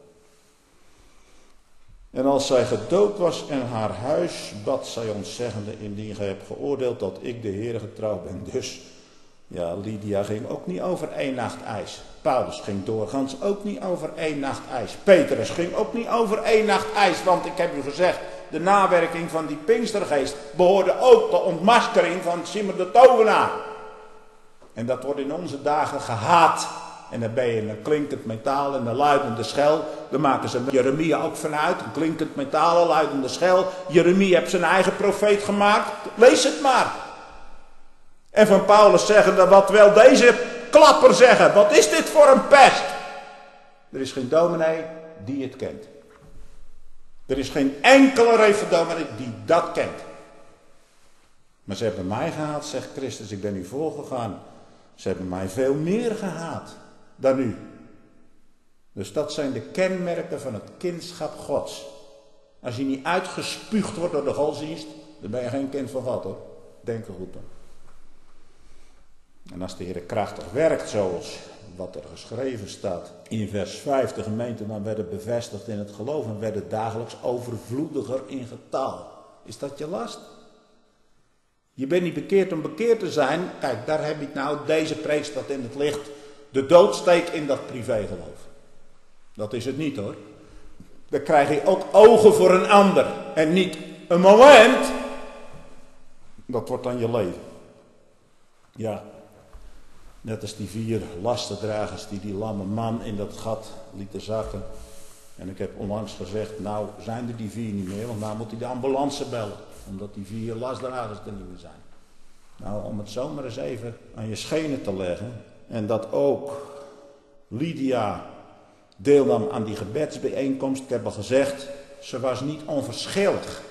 En als zij gedoopt was in haar huis, bad zij ons zeggende, indien gij hebt geoordeeld dat ik de Heer getrouw ben. Dus, ja, Lydia ging ook niet over 1 nacht ijs. Paulus ging doorgaans ook niet over 1 nacht ijs. Petrus ging ook niet over 1 nacht ijs. Want ik heb u gezegd, de nawerking van die Pinkstergeest behoorde ook de ontmaskering van Simon de tovenaar. En dat wordt in onze dagen gehaat. En dan ben je een klinkend metaal en een luidende schel. Daar maken ze Jeremia ook vanuit. Een klinkend metaal, een luidende schel. Jeremia heeft zijn eigen profeet gemaakt. Lees het maar. En van Paulus zeggen, wat wil deze klapper zeggen? Wat is dit voor een pest? Er is geen dominee die het kent. Er is geen enkele reformatie die dat kent. Maar ze hebben mij gehaat, zegt Christus, ik ben u voorgegaan. Ze hebben mij veel meer gehaat dan u. Dus dat zijn de kenmerken van het kindschap Gods. Als je niet uitgespuugd wordt door de godsdienst, dan ben je geen kind van God, hoor. Denk er goed aan. En als de Heer krachtig werkt, zoals wat er geschreven staat in vers 5, de gemeente dan werden bevestigd in het geloof en werden dagelijks overvloediger in getal. Is dat je last? Je bent niet bekeerd om bekeerd te zijn. Kijk, daar heb ik nou, deze preek staat in het licht. De doodsteek in dat privégeloof. Dat is het niet, hoor. Dan krijg je ook ogen voor een ander. En niet een moment. Dat wordt dan je leven. Ja. Net als die 4 lastendragers die lamme man in dat gat lieten zakken. En ik heb onlangs gezegd, nou zijn er die 4 niet meer, want nou moet hij de ambulance bellen. Omdat die 4 lastdragers er niet meer zijn. Nou, om het zomaar eens even aan je schenen te leggen. En dat ook Lydia deelnam aan die gebedsbijeenkomst. Ik heb al gezegd, ze was niet onverschillig.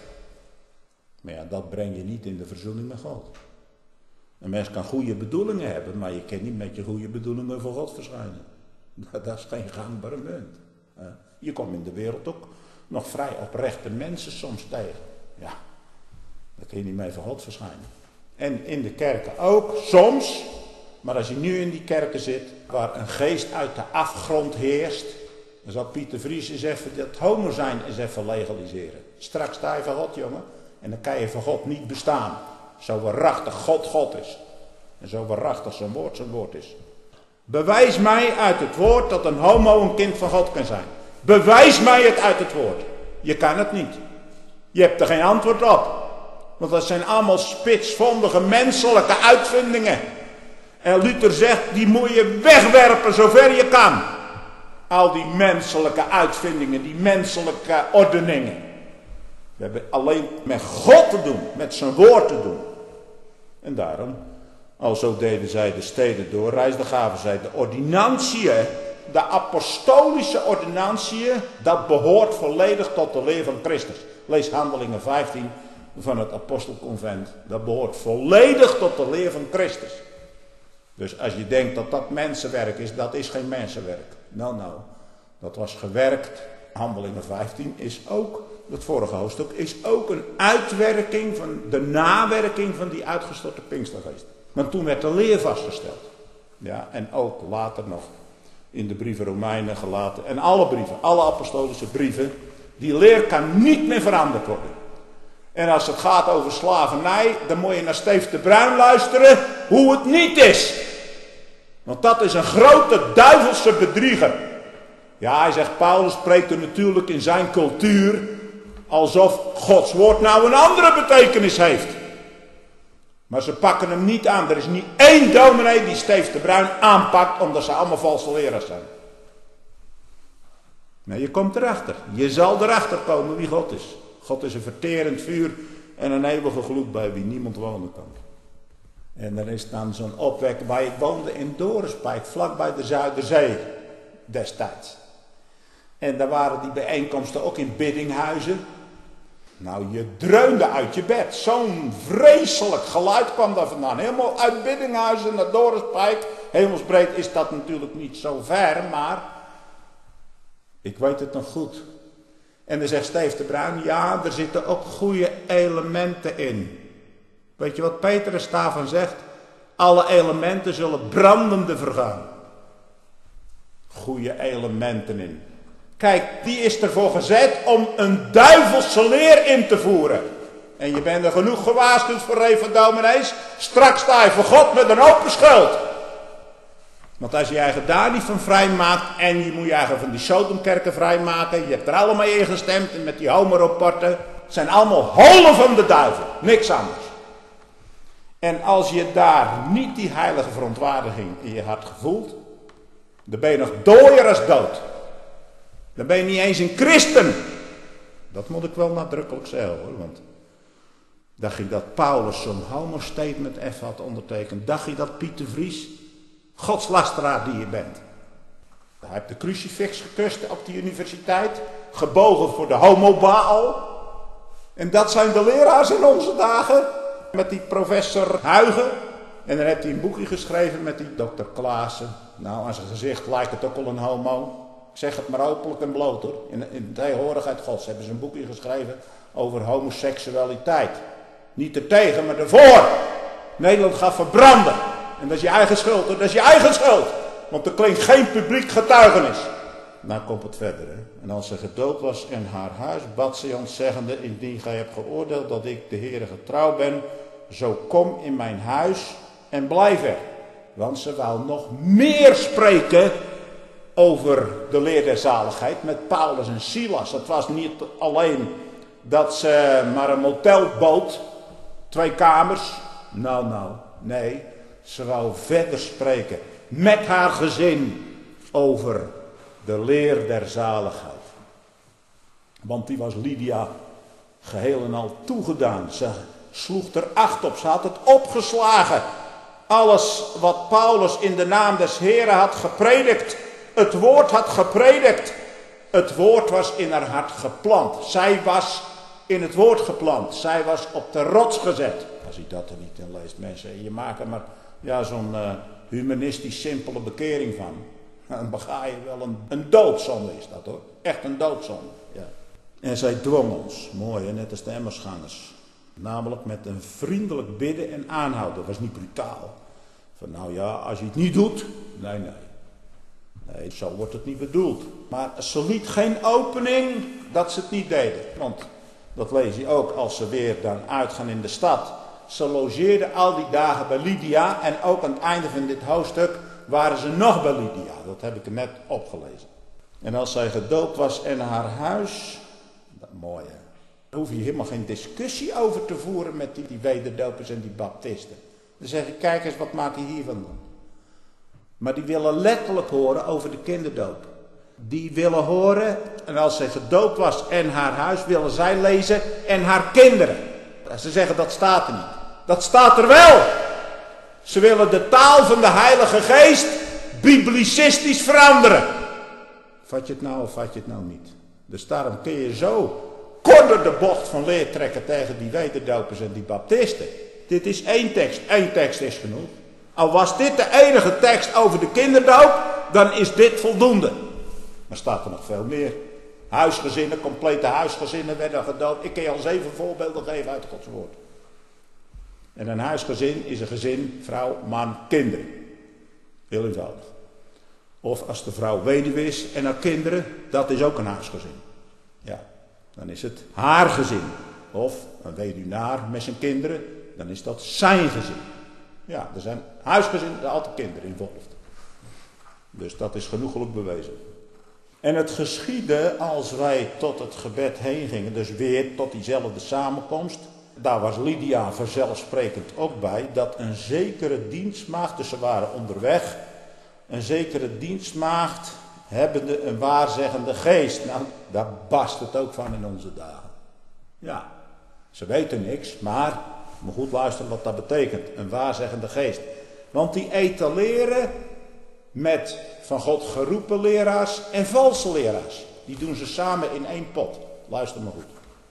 Maar ja, dat breng je niet in de verzoening met God. Een mens kan goede bedoelingen hebben, maar je kan niet met je goede bedoelingen voor God verschijnen. Dat is geen gangbare munt. Je komt in de wereld ook nog vrij oprechte mensen soms tegen. Ja, daar kun je niet mee voor God verschijnen. En in de kerken ook, soms. Maar als je nu in die kerken zit, waar een geest uit de afgrond heerst, dan zal Pieter Vries eens even dat homo zijn eens even legaliseren. Straks sta je voor God, jongen, en dan kan je voor God niet bestaan. Zo waarachtig God God is. En zo waarachtig zijn woord is. Bewijs mij uit het woord dat een homo een kind van God kan zijn. Bewijs mij het uit het woord. Je kan het niet. Je hebt er geen antwoord op. Want dat zijn allemaal spitsvondige menselijke uitvindingen. En Luther zegt, die moet je wegwerpen zover je kan. Al die menselijke uitvindingen, die menselijke ordeningen. We hebben alleen met God te doen, met zijn woord te doen. En daarom, alzo deden zij de steden doorreizen, gaven zij de ordinantie, de apostolische ordinantie, dat behoort volledig tot de leer van Christus. Lees Handelingen 15 van het apostelconvent. Dat behoort volledig tot de leer van Christus. Dus als je denkt dat dat mensenwerk is, dat is geen mensenwerk. Nou, dat was gewerkt. Handelingen 15 is ook, het vorige hoofdstuk, is ook een uitwerking van de nawerking van die uitgestorte Pinkstergeest. Want toen werd de leer vastgesteld. Ja, en ook later nog in de brieven Romeinen, Galaten en alle brieven, alle apostolische brieven. Die leer kan niet meer veranderd worden. En als het gaat over slavernij, dan moet je naar Steef de Bruin luisteren hoe het niet is. Want dat is een grote duivelse bedrieger. Ja, hij zegt, Paulus spreekt er natuurlijk in zijn cultuur alsof Gods woord nou een andere betekenis heeft. Maar ze pakken hem niet aan. Er is niet één dominee die Steef de Bruin aanpakt omdat ze allemaal valse leraars zijn. Nee, je komt erachter. Je zal erachter komen wie God is. God is een verterend vuur en een eeuwige gloed bij wie niemand wonen kan. En er is dan zo'n opwek waar ik woonde in Dorenspijk, vlakbij de Zuiderzee destijds. En daar waren die bijeenkomsten ook in biddinghuizen. Nou, je dreunde uit je bed. Zo'n vreselijk geluid kwam daar vandaan. Helemaal uit biddinghuizen naar Dorenspijk. Hemelsbreed is dat natuurlijk niet zo ver, maar ik weet het nog goed. En dan zegt Steef de Bruin, ja, er zitten ook goede elementen in. Weet je wat Petrus daarvan zegt? Alle elementen zullen brandende vergaan. Goede elementen in. Kijk, die is ervoor gezet om een duivelse leer in te voeren. En je bent er genoeg gewaarschuwd voor Reven dominees. Straks sta je voor God met een open schuld. Want als je je eigen daar niet van vrij maakt en je moet je eigen van die Sodomkerken vrijmaken. Je hebt er allemaal in gestemd en met die homo-rapporten. Het zijn allemaal holen van de duivel. Niks anders. En als je daar niet die heilige verontwaardiging in je hart gevoelt. Dan ben je nog dooier als dood. Dan ben je niet eens een christen. Dat moet ik wel nadrukkelijk zeggen hoor. Want dacht je dat Paulus zo'n homo-statement F had ondertekend? Dacht je dat Piet de Vries, godslasteraar die je bent. Hij heeft de crucifix gekust op de universiteit. Gebogen voor de homobaal. En dat zijn de leraars in onze dagen. Met die professor Huygen. En dan heeft hij een boekje geschreven met die dokter Klaassen. Nou, aan zijn gezicht lijkt het ook wel een homo. Ik zeg het maar openlijk en bloot hoor. In de tegenwoordigheid Gods hebben ze een boekje geschreven over homoseksualiteit. Niet ertegen, maar ervoor. Nederland gaat verbranden. En dat is je eigen schuld, hoor. Dat is je eigen schuld. Want er klinkt geen publiek getuigenis. Nou komt het verder. Hè? En als ze gedoopt was in haar huis, bad ze ons zeggende, indien gij hebt geoordeeld dat ik de Heere getrouw ben, zo kom in mijn huis en blijf er. Want ze wou nog meer spreken over de leer der zaligheid met Paulus en Silas. Het was niet alleen dat ze maar een motel bood, 2 kamers. Nou, nee. Ze wou verder spreken met haar gezin over de leer der zaligheid. Want die was Lydia geheel en al toegedaan. Ze sloeg er acht op. Ze had het opgeslagen. Alles wat Paulus in de naam des Heren had gepredikt. Het woord had gepredikt. Het woord was in haar hart geplant. Zij was in het woord geplant. Zij was op de rots gezet. Als je dat er niet in leest, mensen. Je maakt er maar zo'n humanistisch simpele bekering van. Dan bega je wel een doodzonde is dat hoor. Echt een doodzonde. Ja. En zij dwong ons. Mooi hè, net als de Emmersgangers. Namelijk met een vriendelijk bidden en aanhouden. Dat was niet brutaal. Van nou ja, als je het niet doet. Nee, zo wordt het niet bedoeld. Maar ze liet geen opening dat ze het niet deden. Want dat lees je ook als ze weer dan uitgaan in de stad. Ze logeerden al die dagen bij Lydia. En ook aan het einde van dit hoofdstuk waren ze nog bij Lydia. Dat heb ik er net opgelezen. En als zij gedoopt was in haar huis. Mooi hè. Daar hoef je helemaal geen discussie over te voeren met die wederdopers en die baptisten. Dan zeg ik, kijk eens, wat maak je hiervan dan? Maar die willen letterlijk horen over de kinderdoop. Die willen horen, en als zij gedoopt was en haar huis, willen zij lezen en haar kinderen. Ze zeggen, dat staat er niet. Dat staat er wel. Ze willen de taal van de Heilige Geest biblicistisch veranderen. Vat je het nou of vat je het nou niet? Dus daarom kun je zo kort door de bocht van leer trekken tegen die wederdopers en die baptisten. Dit is één tekst. Eén tekst is genoeg. Al was dit de enige tekst over de kinderdoop, dan is dit voldoende. Maar staat er nog veel meer. Huisgezinnen, complete huisgezinnen werden gedoopt. Ik kan je al 7 voorbeelden geven uit Gods woord. En een huisgezin is een gezin, vrouw, man, kinderen. Heel eenvoudig. Of als de vrouw weduwe is en haar kinderen, dat is ook een huisgezin. Ja, dan is het haar gezin. Of een weduwnaar met zijn kinderen, dan is dat zijn gezin. Ja, er zijn huisgezinnen, er altijd kinderen involved. Dus dat is genoeglijk bewezen. En het geschiedde als wij tot het gebed heen gingen, dus weer tot diezelfde samenkomst. Daar was Lydia vanzelfsprekend ook bij, dat een zekere dienstmaagd, dus ze waren onderweg, een zekere dienstmaagd hebbende een waarzeggende geest. Nou, daar barst het ook van in onze dagen. Ja, ze weten niks, maar moet goed luisteren wat dat betekent, een waarzeggende geest. Want die etaleren met van God geroepen leraars en valse leraars. Die doen ze samen in één pot. Luister maar goed.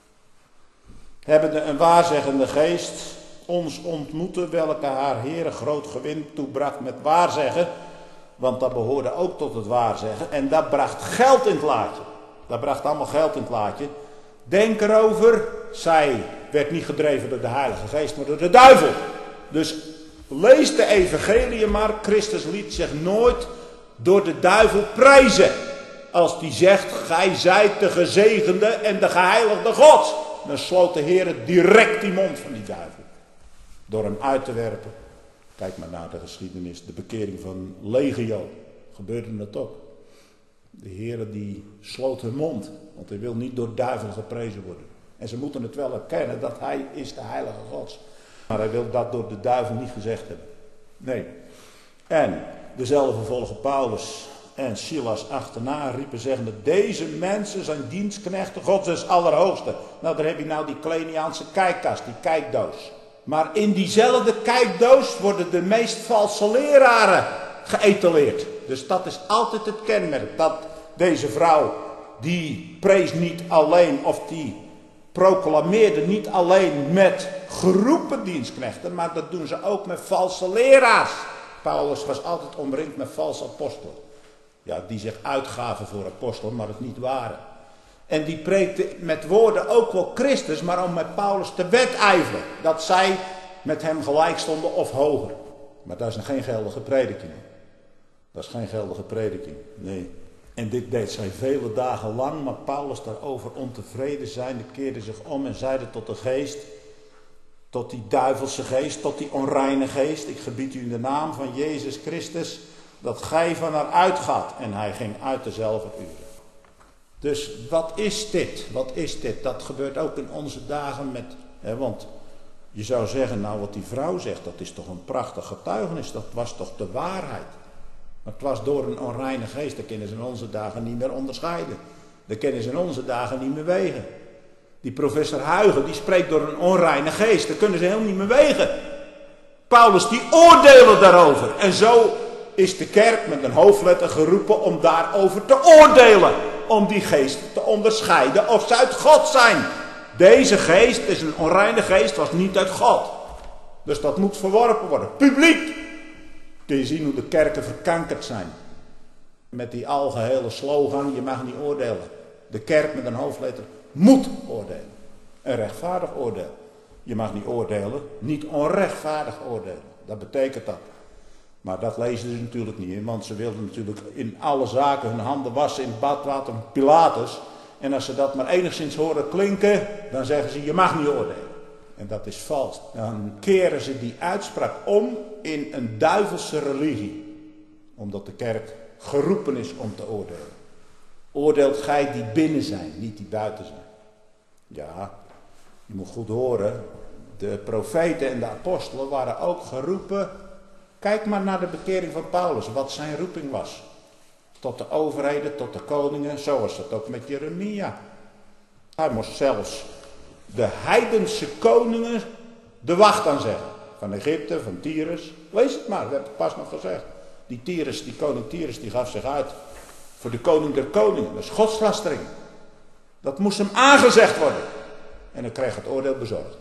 Hebbende een waarzeggende geest ons ontmoeten, welke haar Heere groot gewin toebracht met waarzeggen. Want dat behoorde ook tot het waarzeggen. En dat bracht geld in het laadje. Dat bracht allemaal geld in het laadje. Denk erover, zij werd niet gedreven door de Heilige Geest, maar door de duivel. Dus lees de evangelie maar. Christus liet zich nooit door de duivel prijzen. Als die zegt, gij zijt de gezegende en de geheiligde God. Dan sloot de Heer direct die mond van die duivel. Door hem uit te werpen. Kijk maar naar de geschiedenis, de bekering van Legio. Gebeurde dat ook. De Heer die sloot hun mond. Want hij wil niet door duivel geprezen worden. En ze moeten het wel erkennen dat hij is de heilige Gods. Maar hij wil dat door de duivel niet gezegd hebben. Nee. En dezelfde volgen Paulus en Silas achterna riepen zeggende, deze mensen zijn dienstknechten Gods des Allerhoogste. Nou, daar heb je nou die Kleniaanse kijkkast, die kijkdoos. Maar in diezelfde kijkdoos worden de meest valse leraren geëtaleerd. Dus dat is altijd het kenmerk. Dat deze vrouw, die prees niet alleen, of die proclameerde niet alleen met geroepen dienstknechten, maar dat doen ze ook met valse leraars. Paulus was altijd omringd met valse apostelen. Ja, die zich uitgaven voor apostelen, maar het niet waren. En die preekte met woorden ook wel Christus, maar om met Paulus te wedijveren. Dat zij met hem gelijk stonden of hoger. Maar dat is geen geldige prediking. Dat is geen geldige prediking, nee. En dit deed zij vele dagen lang, maar Paulus daarover ontevreden zijnde keerde zich om en zeide tot de geest, tot die duivelse geest, tot die onreine geest, ik gebied u in de naam van Jezus Christus, dat gij van haar uitgaat. En hij ging uit dezelfde uren. Dus wat is dit? Wat is dit? Dat gebeurt ook in onze dagen met, want je zou zeggen, nou wat die vrouw zegt, dat is toch een prachtig getuigenis, dat was toch de waarheid. Maar het was door een onreine geest, dat kunnen ze in onze dagen niet meer onderscheiden. Dat kunnen ze in onze dagen niet meer wegen. Die professor Huygen, die spreekt door een onreine geest, dat kunnen ze helemaal niet meer wegen. Paulus, die oordeelde daarover. En zo is de kerk met een hoofdletter geroepen om daarover te oordelen. Om die geesten te onderscheiden of ze uit God zijn. Deze geest is een onreine geest, was niet uit God. Dus dat moet verworpen worden. Publiek! Kun je zien hoe de kerken verkankerd zijn. Met die algehele slogan, je mag niet oordelen. De kerk met een hoofdletter moet oordelen. Een rechtvaardig oordeel. Je mag niet oordelen, niet onrechtvaardig oordelen. Dat betekent dat. Maar dat lezen ze natuurlijk niet in, want ze wilden natuurlijk in alle zaken hun handen wassen in het badwater van Pilatus. En als ze dat maar enigszins horen klinken, dan zeggen ze, je mag niet oordelen. En dat is vals. Dan keren ze die uitspraak om in een duivelse religie. Omdat de kerk geroepen is om te oordelen. Oordeelt gij die binnen zijn, niet die buiten zijn. Ja, je moet goed horen. De profeten en de apostelen waren ook geroepen. Kijk maar naar de bekering van Paulus, wat zijn roeping was. Tot de overheden, tot de koningen, zo was dat ook met Jeremia. Hij moest zelfs de heidense koningen de wacht aan zeggen. Van Egypte, van Tyrus. Lees het maar, we hebben het pas nog gezegd. Die Tyrus, die koning Tyrus, die gaf zich uit voor de koning der koningen. Dat is godslastering. Dat moest hem aangezegd worden. En dan kreeg het oordeel bezorgd.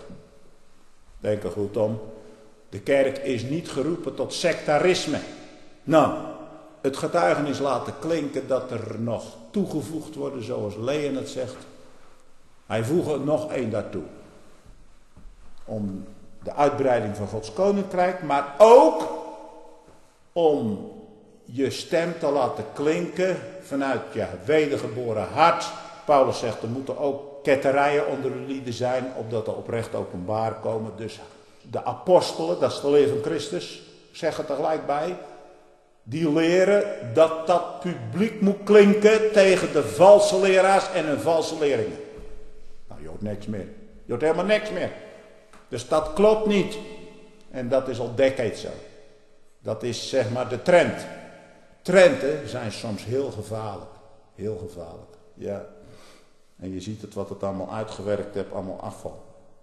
Denk er goed om. De kerk is niet geroepen tot sectarisme. Nou, het getuigenis laten klinken dat er nog toegevoegd worden, zoals Leon het zegt. Hij voegt er nog één daartoe. Om de uitbreiding van Gods koninkrijk, maar ook om je stem te laten klinken vanuit je wedergeboren hart. Paulus zegt, er moeten ook ketterijen onder de lieden zijn, opdat er oprecht openbaar komen. Dus de apostelen, dat is de leer van Christus, zeggen tegelijk bij, die leren dat dat publiek moet klinken tegen de valse leraars en hun valse leerlingen. Nou, je hoort niks meer. Je hoort helemaal niks meer. Dus dat klopt niet. En dat is al decades zo. Dat is zeg maar de trend. Trenden zijn soms heel gevaarlijk. Heel gevaarlijk. Ja. En je ziet het wat het allemaal uitgewerkt heeft, allemaal afval.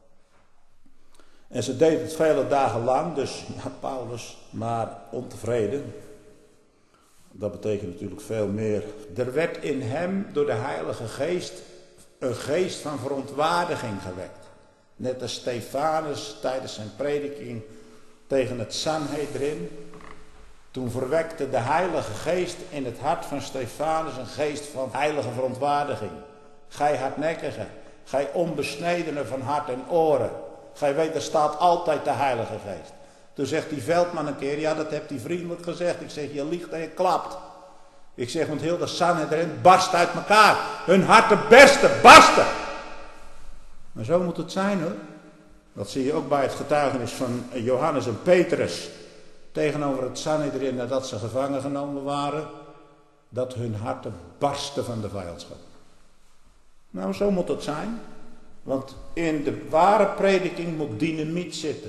En ze deed het vele dagen lang, dus ja, Paulus, maar ontevreden. Dat betekent natuurlijk veel meer. Er werd in hem door de Heilige Geest een geest van verontwaardiging gewekt. Net als Stefanus tijdens zijn prediking tegen het Sanhedrin. Toen verwekte de Heilige Geest in het hart van Stefanus een geest van heilige verontwaardiging. Gij hardnekkige, gij onbesnedene van hart en oren. Gij wederstaat altijd de Heilige Geest. Toen zegt die veldman een keer, ja dat hebt hij vriendelijk gezegd. Ik zeg, je liegt en je klapt. Ik zeg, want heel de Sanhedrin barst uit elkaar. Hun harten barsten. Maar zo moet het zijn hoor. Dat zie je ook bij het getuigenis van Johannes en Petrus. Tegenover het Sanhedrin nadat ze gevangen genomen waren. Dat hun harten barsten van de vijandschap. Nou, zo moet het zijn. Want in de ware prediking moet dynamiet zitten.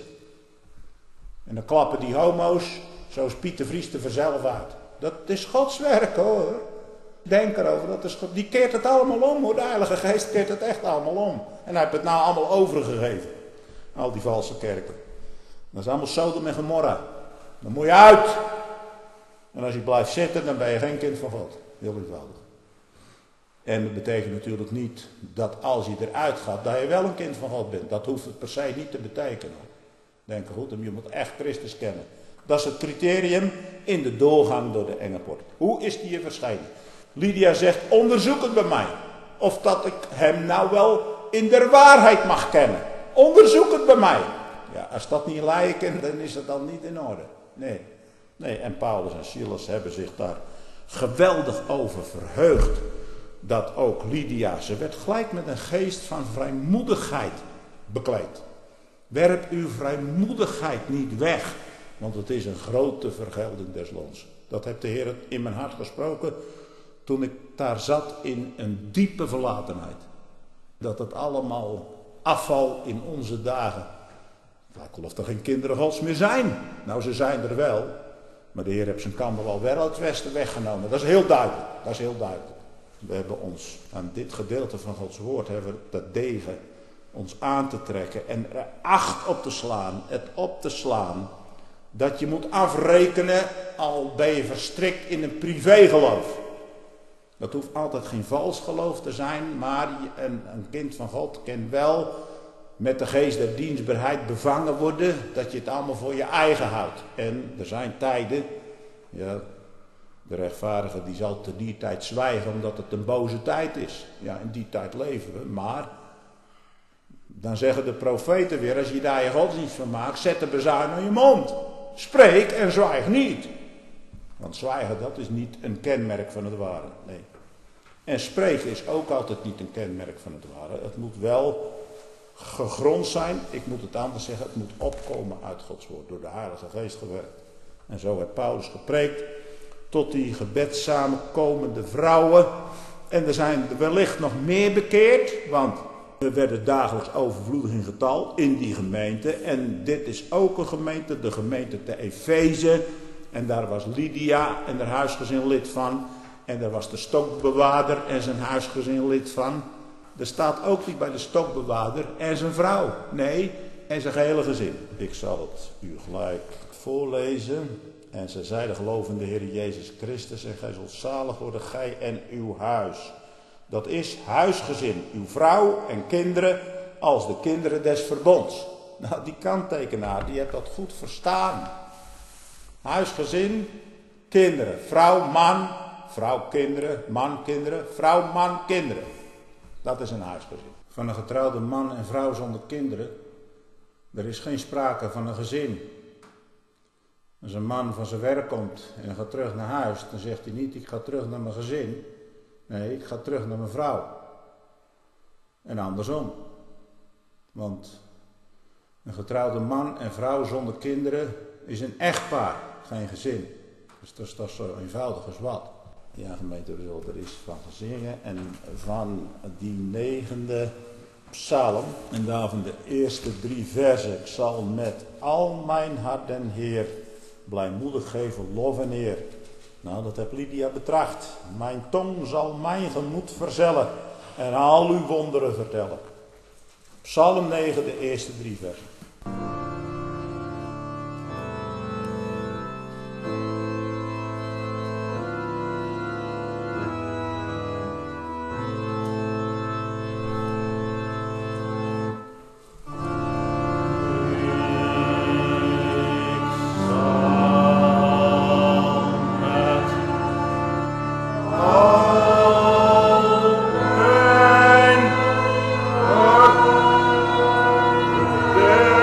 En dan klappen die homo's, zoals Pieter Vries er vanzelf uit. Dat is Gods werk hoor. Denk erover, dat is God. Die keert het allemaal om hoor. De Heilige Geest keert het echt allemaal om. En hij heeft het nou allemaal overgegeven. Al die valse kerken. Dat is allemaal Sodom en Gomorra. Dan moet je uit. En als je blijft zitten, dan ben je geen kind van God. Heel eenvoudig. En dat betekent natuurlijk niet dat als je eruit gaat, dat je wel een kind van God bent. Dat hoeft het per se niet te betekenen. Denk er goed, je moet echt Christus kennen. Dat is het criterium in de doorgang door de enge poort. Hoe is die je verschenen? Lydia zegt, onderzoek het bij mij. Of dat ik hem nou wel in de waarheid mag kennen. Onderzoek het bij mij. Ja, als dat niet lijkt, dan is het dan niet in orde. Nee, en Paulus en Silas hebben zich daar geweldig over verheugd. Dat ook Lydia, ze werd gelijk met een geest van vrijmoedigheid bekleed. Werp uw vrijmoedigheid niet weg, want het is een grote vergelding des loons. Dat heeft de Heer in mijn hart gesproken toen ik daar zat in een diepe verlatenheid. Dat het allemaal afval in onze dagen. Het lijkt wel of er geen kinderen Gods meer zijn. Nou, ze zijn er wel, maar de Heer heeft zijn kandel wel uit het westen weggenomen. Dat is heel duidelijk. We hebben ons aan dit gedeelte van Gods woord, hebben we dat degen ons aan te trekken en er acht op te slaan, het op te slaan, dat je moet afrekenen al ben je verstrikt in een privégeloof. Dat hoeft altijd geen vals geloof te zijn, maar een kind van God kan wel met de geest der dienstbaarheid bevangen worden, dat je het allemaal voor je eigen houdt. En er zijn tijden, ja, de rechtvaardige die zal te die tijd zwijgen omdat het een boze tijd is. Ja, in die tijd leven we, maar dan zeggen de profeten weer, als je daar je godsdienst van maakt, zet de bezuin aan je mond. Spreek en zwijg niet. Want zwijgen, dat is niet een kenmerk van het ware. Nee. En spreken is ook altijd niet een kenmerk van het ware. Het moet wel gegrond zijn. Ik moet het anders zeggen, het moet opkomen uit Gods woord. Door de Heilige Geest gewerkt. En zo heeft Paulus gepreekt tot die gebedssamenkomende vrouwen. En er zijn wellicht nog meer bekeerd, want we werden dagelijks overvloedig in getal in die gemeente. En dit is ook een gemeente, de gemeente te Efeze. En daar was Lydia en haar huisgezin lid van. En daar was de stokbewaarder en zijn huisgezin lid van. Er staat ook niet bij de stokbewaarder en zijn vrouw. Nee, en zijn gehele gezin. Ik zal het u gelijk voorlezen. En ze zeiden, geloof in de Heer Jezus Christus en gij zult zalig worden, gij en uw huis. Dat is huisgezin, uw vrouw en kinderen als de kinderen des verbonds. Nou, die kanttekenaar, die heeft dat goed verstaan. Huisgezin, kinderen, vrouw, kinderen, man, kinderen, vrouw, man, kinderen. Dat is een huisgezin. Van een getrouwde man en vrouw zonder kinderen, er is geen sprake van een gezin. Als een man van zijn werk komt en hij gaat terug naar huis, dan zegt hij niet, ik ga terug naar mijn gezin. Nee, ik ga terug naar mijn vrouw. En andersom. Want een getrouwde man en vrouw zonder kinderen is een echtpaar, geen gezin. Dus dat is toch zo eenvoudig als wat. Ja, gemeente, we zullen er eens van gaan zingen. En van die 9e psalm, en daarvan de eerste 3 versen. Ik zal met al mijn hart den Heer blijmoedig geven lof en eer. Nou, dat heb Lydia betracht. Mijn tong zal mijn gemoed verzellen en al uw wonderen vertellen. Psalm 9, de eerste 3 versen. Yeah.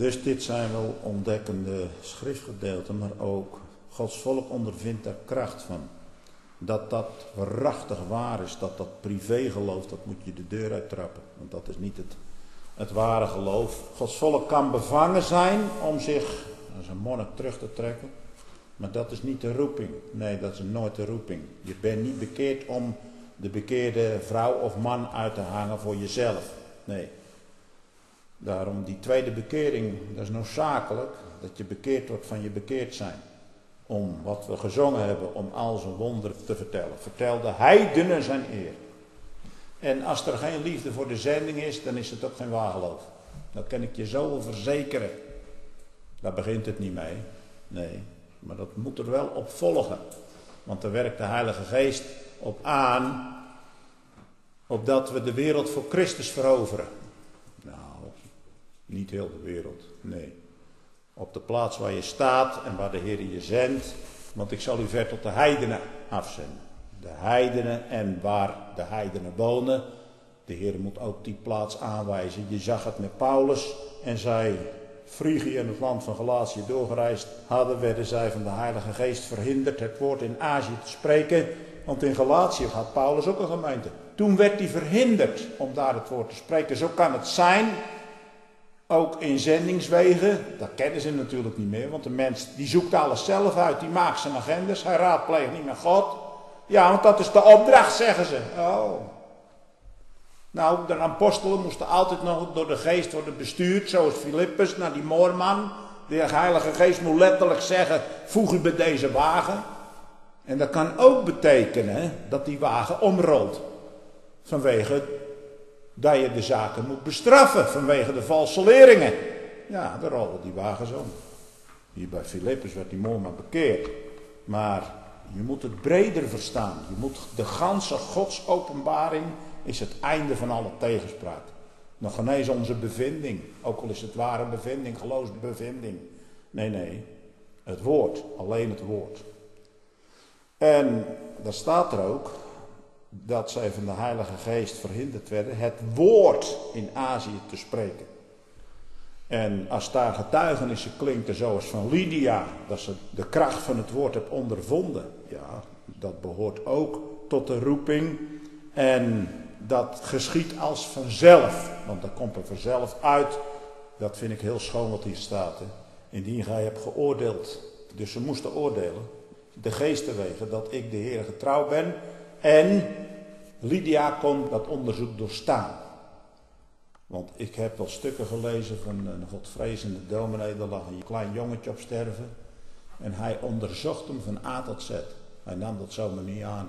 Dus dit zijn wel ontdekkende schriftgedeelten, maar ook Gods volk ondervindt daar kracht van. Dat waarachtig waar is, dat privégeloof, dat moet je de deur uittrappen. Want dat is niet het ware geloof. Gods volk kan bevangen zijn om zich als een monnik terug te trekken. Maar dat is niet de roeping. Nee, dat is nooit de roeping. Je bent niet bekeerd om de bekeerde vrouw of man uit te hangen voor jezelf. Nee. Daarom die tweede bekering, dat is noodzakelijk. Dat je bekeerd wordt van je bekeerd zijn. Om wat we gezongen hebben, om al zijn wonderen te vertellen. Vertel de heidenen zijn eer. En als er geen liefde voor de zending is, dan is het ook geen waar geloof. Dat kan ik je zo verzekeren. Daar begint het niet mee. Nee, maar dat moet er wel op volgen. Want daar werkt de Heilige Geest op aan, opdat we de wereld voor Christus veroveren. Nou, niet heel de wereld, nee. Op de plaats waar je staat en waar de Heer je zendt, want ik zal u ver tot de heidenen afzenden. De heidenen en waar de heidenen wonen, de Heer moet ook die plaats aanwijzen. Je zag het met Paulus en zij, Frigië en het land van Galatië doorgereisd hadden, werden zij van de Heilige Geest verhinderd het woord in Azië te spreken. Want in Galatië had Paulus ook een gemeente. Toen werd hij verhinderd om daar het woord te spreken. Zo kan het zijn, ook in zendingswegen. Dat kennen ze natuurlijk niet meer, want de mens die zoekt alles zelf uit. Die maakt zijn agendas, hij raadpleegt niet met God. Ja, want dat is de opdracht, zeggen ze. Oh. Nou, de apostelen moesten altijd nog door de geest worden bestuurd, zoals Filippus naar die moorman. De Heilige Geest moet letterlijk zeggen, voeg u bij deze wagen. En dat kan ook betekenen dat die wagen omrolt. Vanwege dat je de zaken moet bestraffen, vanwege de valse leringen. Ja, dan rollen die wagens om. Hier bij Filippus werd die moorman bekeerd. Maar je moet het breder verstaan. Je moet de ganse Godsopenbaring is het einde van alle tegenspraak. Nog geen eens onze bevinding. Ook al is het ware bevinding, geloofsbevinding. Nee. Het woord. Alleen het woord. En daar staat er ook dat zij van de Heilige Geest verhinderd werden het woord in Azië te spreken. En als daar getuigenissen klinken zoals van Lydia, dat ze de kracht van het woord heeft ondervonden. Ja, dat behoort ook tot de roeping. En dat geschiet als vanzelf, want dat komt er vanzelf uit. Dat vind ik heel schoon wat hier staat. Hè. Indien gij hebt geoordeeld, dus ze moesten oordelen, de geestenwegen, dat ik de Heer getrouw ben. En Lydia kon dat onderzoek doorstaan. Want ik heb wel stukken gelezen van een godvrezende dominee, daar lag een klein jongetje op sterven. En hij onderzocht hem van A tot Z. Hij nam dat zomaar niet aan.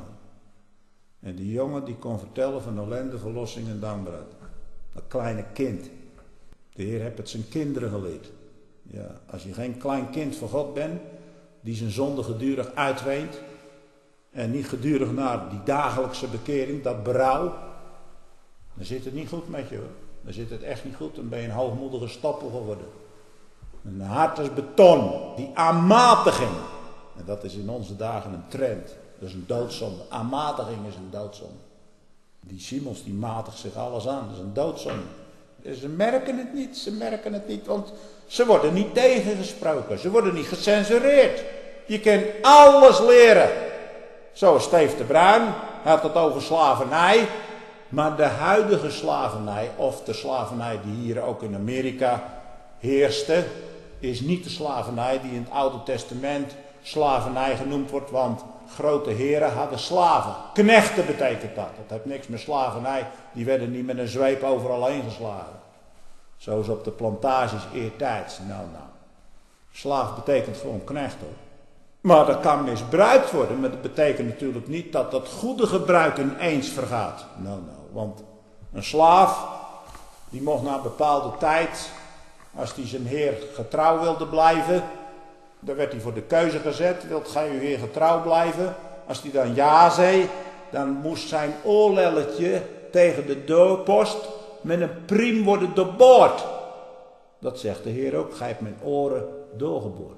En die jongen die kon vertellen van ellende, verlossing en dankbaarheid. Dat kleine kind. De Heer heeft het zijn kinderen geleerd. Ja, als je geen klein kind van God bent, die zijn zonde gedurig uitweent. En niet gedurig naar die dagelijkse bekering, dat berouw. Dan zit het niet goed met je hoor. Dan zit het echt niet goed. Dan ben je een hoogmoedige stoppel geworden. Een hart als beton. Die aanmatiging. En dat is in onze dagen een trend. Dat is een doodzonde. Aanmatiging is een doodzonde. Die Simons die matigt zich alles aan. Dat is een doodzonde. Ze merken het niet. Ze merken het niet. Want ze worden niet tegengesproken. Ze worden niet gecensureerd. Je kan alles leren. Zoals Steve de Bruin. Hij had het over slavernij. Maar de huidige slavernij, of de slavernij die hier ook in Amerika heerste, is niet de slavernij die in het Oude Testament slavernij genoemd wordt, want grote heren hadden slaven. Knechten betekent dat. Dat heeft niks met slavernij. Die werden niet met een zweep overal heen geslagen. Zoals op de plantages eertijds. Nou. Slaaf betekent gewoon knecht hoor. Maar dat kan misbruikt worden. Maar dat betekent natuurlijk niet dat dat goede gebruik ineens vergaat. Nou. Want een slaaf, die mocht na een bepaalde tijd, als hij zijn heer getrouw wilde blijven, dan werd hij voor de keuze gezet. Wilt gij uw heer getrouw blijven? Als hij dan ja zei, dan moest zijn oorlelletje tegen de deurpost met een priem worden doorboord. Dat zegt de Heer ook, gij hebt mijn oren doorgeboord.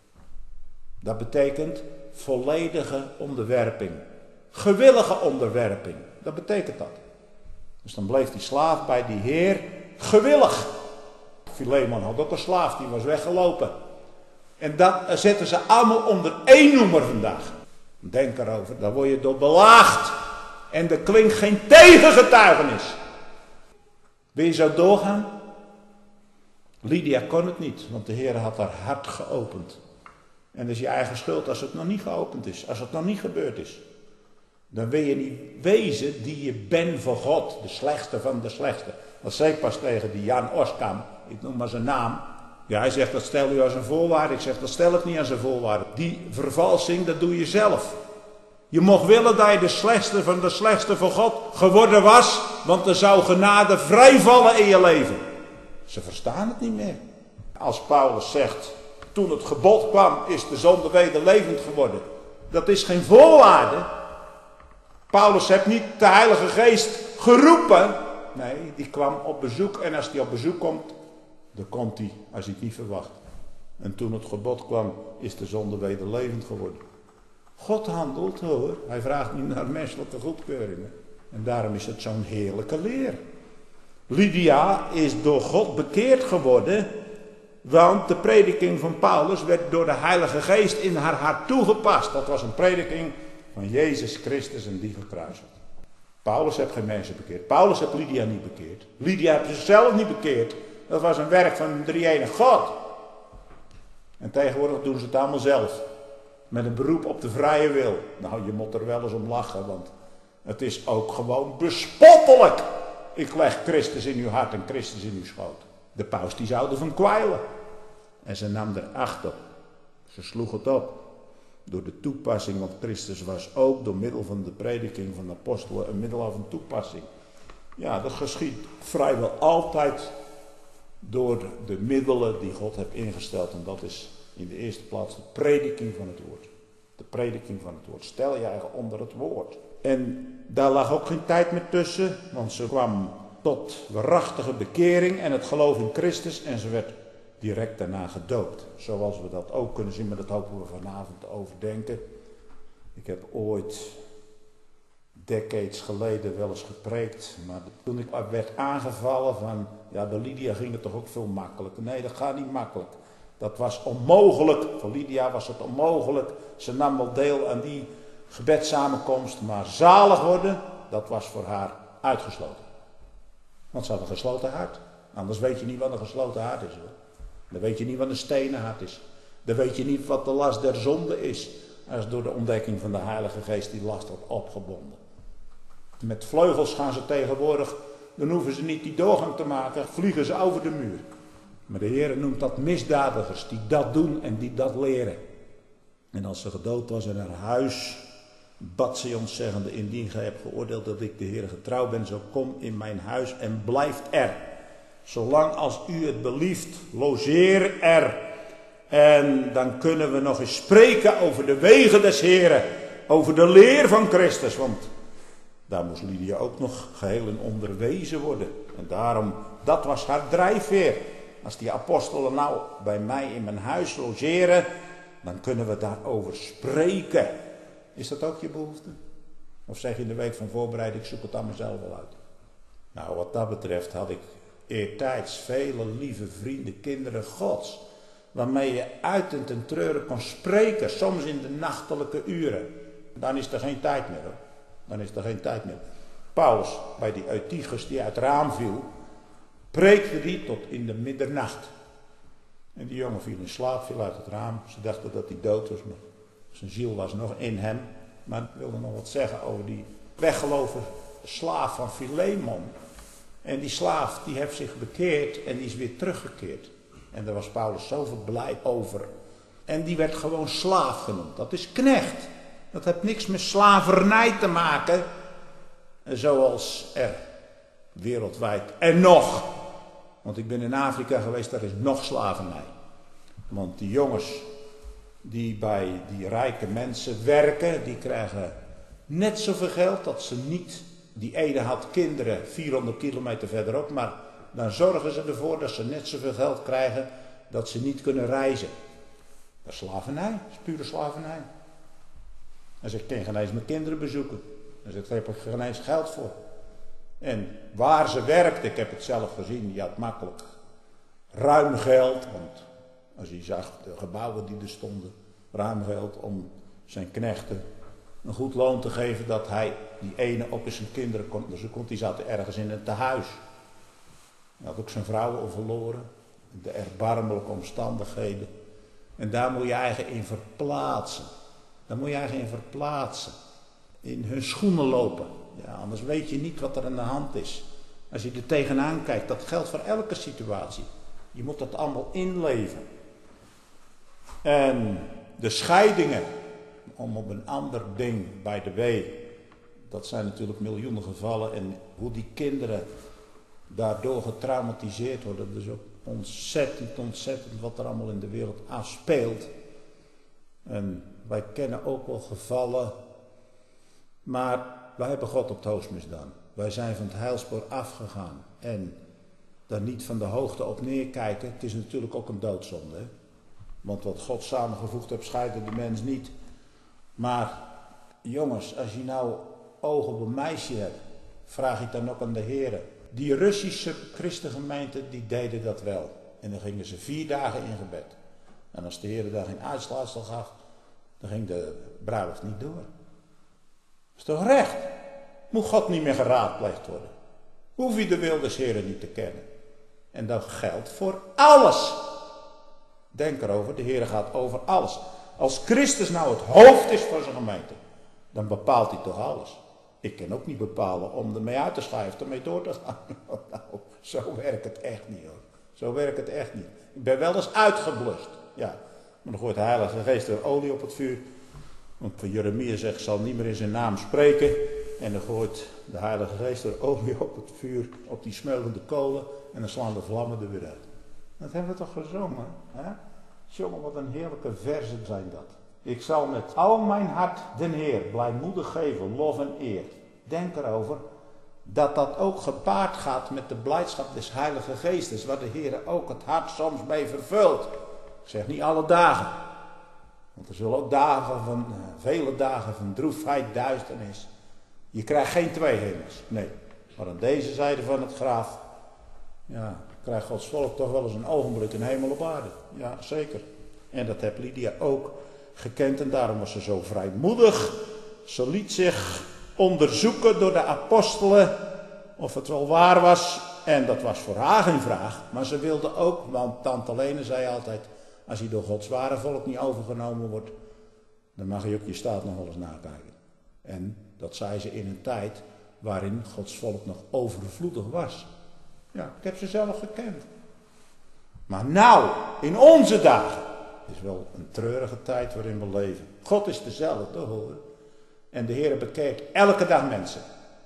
Dat betekent volledige onderwerping. Gewillige onderwerping. Dat betekent dat. Dus dan bleef die slaaf bij die Heer gewillig. Filemon had ook een slaaf, die was weggelopen. En dat zetten ze allemaal onder één noemer vandaag. Denk erover, daar word je door belaagd. En er klinkt geen tegengetuigenis. Wil je zo doorgaan? Lydia kon het niet, want de Heer had haar hart geopend. En dat is je eigen schuld als het nog niet geopend is, als het nog niet gebeurd is. Dan wil je niet wezen die je bent voor God, de slechtste van de slechtste. Dat zei ik pas tegen die Jan Oskam, ik noem maar zijn naam. Ja, hij zegt dat stel u als een voorwaarde. Ik zeg dat stel ik niet als een voorwaarde. Die vervalsing, dat doe je zelf. Je mocht willen dat je de slechtste van de slechtste voor God geworden was, want er zou genade vrijvallen in je leven. Ze verstaan het niet meer. Als Paulus zegt, toen het gebod kwam, is de zonde wederlevend geworden. Dat is geen voorwaarde. Paulus heeft niet de Heilige Geest geroepen. Nee, die kwam op bezoek. En als die op bezoek komt, dan komt hij als hij het niet verwacht. En toen het gebod kwam, is de zonde wederlevend geworden. God handelt hoor. Hij vraagt niet naar menselijke goedkeuringen. En daarom is het zo'n heerlijke leer. Lydia is door God bekeerd geworden. Want de prediking van Paulus werd door de Heilige Geest in haar hart toegepast. Dat was een prediking van Jezus Christus en die gekruisigd. Paulus heeft geen mensen bekeerd. Paulus heeft Lydia niet bekeerd. Lydia heeft zichzelf niet bekeerd. Dat was een werk van de drie-enige God. En tegenwoordig doen ze het allemaal zelf. Met een beroep op de vrije wil. Nou, je moet er wel eens om lachen, want het is ook gewoon bespottelijk. Ik leg Christus in uw hart en Christus in uw schoot. De paus die zou ervan kwijlen. En ze nam er acht op. Ze sloeg het op. Door de toepassing, want Christus was ook door middel van de prediking van de apostelen een middel van toepassing. Ja, dat geschiet vrijwel altijd door de middelen die God heeft ingesteld. En dat is in de eerste plaats de prediking van het woord. De prediking van het woord. Stel je eigen onder het woord. En daar lag ook geen tijd meer tussen, want ze kwam tot waarachtige bekering en het geloof in Christus en ze werd direct daarna gedoopt. Zoals we dat ook kunnen zien, maar dat hopen we vanavond overdenken. Ik heb ooit, decades geleden, wel eens gepreekt, maar toen ik werd aangevallen van, ja, bij Lydia ging het toch ook veel makkelijker. Nee, dat gaat niet makkelijk. Dat was onmogelijk. Voor Lydia was het onmogelijk. Ze nam wel deel aan die gebedssamenkomst, maar zalig worden, dat was voor haar uitgesloten. Want ze had een gesloten hart. Anders weet je niet wat een gesloten hart is, hoor. Dan weet je niet wat een stenen hart is. Dan weet je niet wat de last der zonde is. Als door de ontdekking van de Heilige Geest die last wordt opgebonden. Met vleugels gaan ze tegenwoordig, dan hoeven ze niet die doorgang te maken, vliegen ze over de muur. Maar de Heer noemt dat misdadigers die dat doen en die dat leren. En als ze gedood was in haar huis, bad ze ons zeggende, indien gij hebt geoordeeld dat ik de Heer getrouw ben, zo kom in mijn huis en blijft er. Zolang als u het belieft, logeer er. En dan kunnen we nog eens spreken over de wegen des Heren, over de leer van Christus. Want daar moest Lydia ook nog geheel in onderwezen worden. En daarom, dat was haar drijfveer. Als die apostelen nou bij mij in mijn huis logeren, dan kunnen we daarover spreken. Is dat ook je behoefte? Of zeg je in de week van voorbereiding, ik zoek het aan mezelf wel uit? Nou, wat dat betreft had ik eertijds vele lieve vrienden, kinderen Gods, waarmee je uit en ten treuren kon spreken, soms in de nachtelijke uren. Dan is er geen tijd meer, hoor. Dan is er geen tijd meer. Paulus, bij die Eutychus die uit het raam viel, preekte die tot in de middernacht. En die jongen viel in slaap, viel uit het raam. Ze dachten dat hij dood was, maar zijn ziel was nog in hem. Maar ik wilde nog wat zeggen over die weggelopen slaaf van Filemon. En die slaaf die heeft zich bekeerd en die is weer teruggekeerd. En daar was Paulus zoveel blij over. En die werd gewoon slaaf genoemd. Dat is knecht. Dat heeft niks met slavernij te maken. Zoals er wereldwijd en nog. Want ik ben in Afrika geweest, daar is nog slavernij. Want die jongens die bij die rijke mensen werken, die krijgen net zoveel geld dat ze niet. Die ene had kinderen 400 kilometer verderop, maar dan zorgen ze ervoor dat ze net zoveel geld krijgen dat ze niet kunnen reizen. Dat is slavernij, dat is pure slavernij. Dan zeg ik, ik kan geen eens mijn kinderen bezoeken. Dan zeg ik, daar heb ik geen eens geld voor. En waar ze werkte, ik heb het zelf gezien, die had makkelijk ruim geld, want als hij zag de gebouwen die er stonden, ruim geld om zijn knechten een goed loon te geven, dat hij die ene ook eens zijn kinderen kon. Dus die zat ergens in een tehuis. Hij had ook zijn vrouw al verloren. De erbarmelijke omstandigheden. En daar moet je eigenlijk in verplaatsen. Daar moet je eigenlijk in verplaatsen. In hun schoenen lopen. Ja, anders weet je niet wat er aan de hand is. Als je er tegenaan kijkt, dat geldt voor elke situatie. Je moet dat allemaal inleven. En de scheidingen, om op een ander ding bij de wee, dat zijn natuurlijk miljoenen gevallen. En hoe die kinderen daardoor getraumatiseerd worden, dat is ook ontzettend wat er allemaal in de wereld afspeelt. En wij kennen ook wel gevallen, maar wij hebben God op het hoogst misdaan. Wij zijn van het heilspoor afgegaan en daar niet van de hoogte op neerkijken. Het is natuurlijk ook een doodzonde, hè? Want wat God samengevoegd heeft, scheidt de mens niet. Maar jongens, als je nou ogen op een meisje hebt, vraag ik dan ook aan de Heer. Die Russische christengemeenten, die deden dat wel. En dan gingen ze 4 dagen in gebed. En als de Heer daar geen uitsluitsel gaf, dan ging de bruiloft niet door. Dat is toch recht? Moet God niet meer geraadpleegd worden? Hoef je de wil des Heren niet te kennen? En dat geldt voor alles. Denk erover, de Heer gaat over alles. Als Christus nou het hoofd is van zijn gemeente, dan bepaalt hij toch alles. Ik kan ook niet bepalen om ermee uit te schuiven, ermee door te gaan. Nou, zo werkt het echt niet, hoor. Zo werkt het echt niet. Ik ben wel eens uitgeblust. Ja, maar dan gooit de Heilige Geest er olie op het vuur. Want van Jeremia zegt, zal niet meer in zijn naam spreken. En dan gooit de Heilige Geest er olie op het vuur, op die smeltende kolen. En dan slaan de vlammen er weer uit. Dat hebben we toch gezongen, hè? Jongen, wat een heerlijke verzen zijn dat. Ik zal met al mijn hart den Heer blijmoedig geven, lof en eer. Denk erover dat dat ook gepaard gaat met de blijdschap des Heilige Geestes, waar de Heer ook het hart soms mee vervult. Ik zeg niet alle dagen, want er zullen ook vele dagen van droefheid, duisternis. Je krijgt geen 2 hemels, nee. Maar aan deze zijde van het graf, ja, krijgt Gods volk toch wel eens een ogenblik een hemel op aarde. Ja, zeker. En dat heeft Lydia ook gekend en daarom was ze zo vrijmoedig. Ze liet zich onderzoeken door de apostelen of het wel waar was. En dat was voor haar geen vraag. Maar ze wilde ook, want tante Lene zei altijd, als je door Gods ware volk niet overgenomen wordt, dan mag je ook je staat nog wel eens nakijken. En dat zei ze in een tijd waarin Gods volk nog overvloedig was. Ja, ik heb ze zelf gekend. Maar nou, in onze dagen, is wel een treurige tijd waarin we leven. God is dezelfde, hoor. En de Heer bekeert elke dag mensen.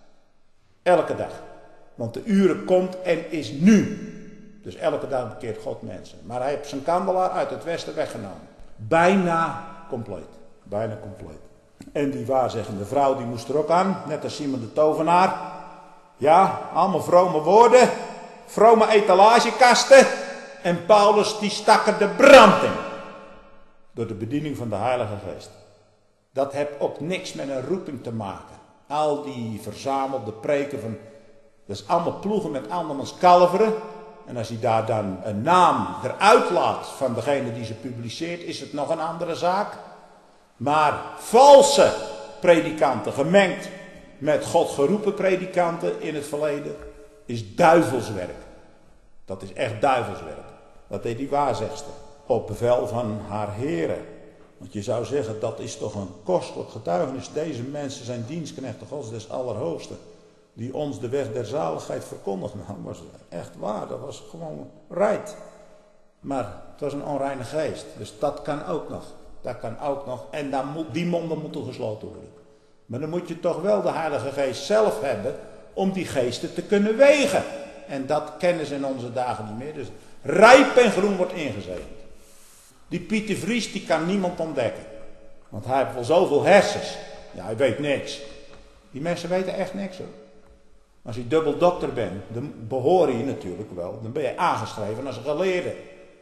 Elke dag. Want de uren komt en is nu. Dus elke dag bekeert God mensen. Maar hij heeft zijn kandelaar uit het westen weggenomen. Bijna compleet. Bijna compleet. En die waarzeggende vrouw, die moest er ook aan. Net als Simon de tovenaar. Ja, allemaal vrome woorden. Vrome etalagekasten. En Paulus die stak er de brand in. Door de bediening van de Heilige Geest. Dat heeft ook niks met een roeping te maken. Al die verzamelde preken van, dat is allemaal ploegen met andermans kalveren. En als hij daar dan een naam eruit laat van degene die ze publiceert, is het nog een andere zaak. Maar valse predikanten gemengd met God geroepen predikanten in het verleden is duivelswerk. Dat is echt duivelswerk. Dat deed die waarzegster op bevel van haar heren. Want je zou zeggen, dat is toch een kostelijk getuigenis. Deze mensen zijn dienstknechten Gods des Allerhoogsten. Die ons de weg der zaligheid verkondigen. Nou, dat was echt waar. Dat was gewoon right. Maar het was een onreine geest. Dus dat kan ook nog. Dat kan ook nog. En dan die monden moeten gesloten worden. Maar dan moet je toch wel de Heilige Geest zelf hebben om die geesten te kunnen wegen. En dat kennen ze in onze dagen niet meer. Dus rijp en groen wordt ingezegend. Die Pieter Vries, die kan niemand ontdekken. Want hij heeft wel zoveel hersens. Ja, hij weet niks. Die mensen weten echt niks, hoor. Als je dubbel dokter bent, dan behoor je natuurlijk wel. Dan ben je aangeschreven als een geleerde.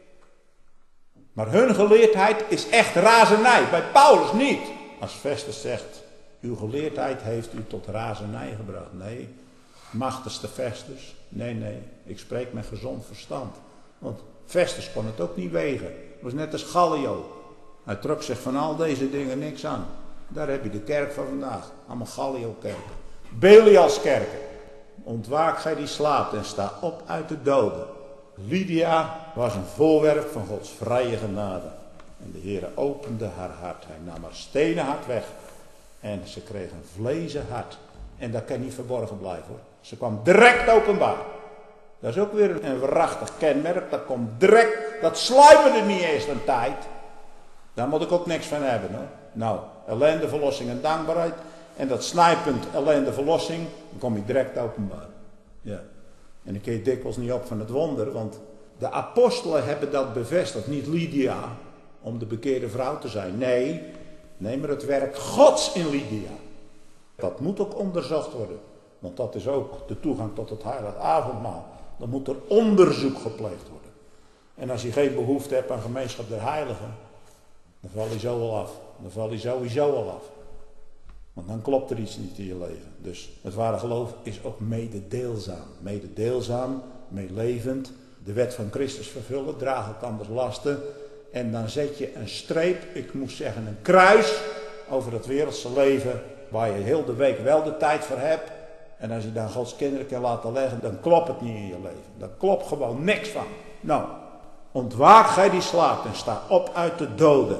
Maar hun geleerdheid is echt razernij. Bij Paulus niet. Als Festus zegt, uw geleerdheid heeft u tot razernij gebracht. Nee, machtigste Festus. Nee, ik spreek met gezond verstand. Want Festus kon het ook niet wegen. Het was net als Gallio. Hij trok zich van al deze dingen niks aan. Daar heb je de kerk van vandaag. Allemaal Gallio-kerken. Belialskerken. Ontwaak gij die slaapt en sta op uit de doden. Lydia was een voorwerp van Gods vrije genade. En de Heere opende haar hart. Hij nam haar stenen hart weg. En ze kreeg een vlezen hart. En dat kan niet verborgen blijven hoor. Ze kwam direct openbaar. Dat is ook weer een waarachtig kenmerk. Dat komt direct. Dat sluimerde niet eens een tijd. Daar moet ik ook niks van hebben hoor. Nou, ellende, verlossing en dankbaarheid. En dat snijpunt ellende, verlossing. Dan kom je direct openbaar. Ja. En ik keer dikwijls niet op van het wonder. Want de apostelen hebben dat bevestigd. Niet Lydia. Om de bekeerde vrouw te zijn. Nee. Nee, maar het werk Gods in Lydia. Dat moet ook onderzocht worden. Want dat is ook de toegang tot het heilige avondmaal. Dan moet er onderzoek gepleegd worden. En als je geen behoefte hebt aan gemeenschap der heiligen. Dan val je zo wel af. Dan val je sowieso al af. Want dan klopt er iets niet in je leven. Dus het ware geloof is ook mededeelzaam. Mededeelzaam, meelevend. De wet van Christus vervullen. Draag elkanders lasten. En dan zet je een streep, ik moest zeggen een kruis, over het wereldse leven. Waar je heel de week wel de tijd voor hebt. En als je dan Gods kinderen kan laten leggen, dan klopt het niet in je leven. Dan klopt gewoon niks van. Nou, ontwaak gij die slaapt en sta op uit de doden.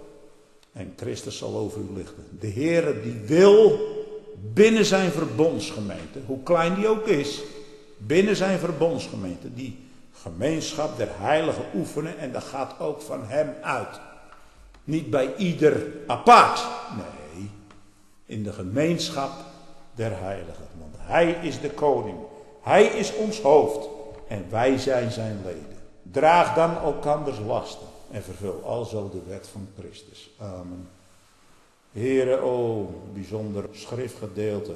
En Christus zal over u lichten. De Heere die wil binnen zijn verbondsgemeente, hoe klein die ook is, binnen zijn verbondsgemeente, die gemeenschap der heiligen oefenen en dat gaat ook van hem uit. Niet bij ieder apart, nee, in de gemeenschap der heiligen. Want hij is de koning, hij is ons hoofd en wij zijn zijn leden. Draag dan elkanders lasten en vervul alzo de wet van Christus. Amen. Heere, o bijzonder schriftgedeelte,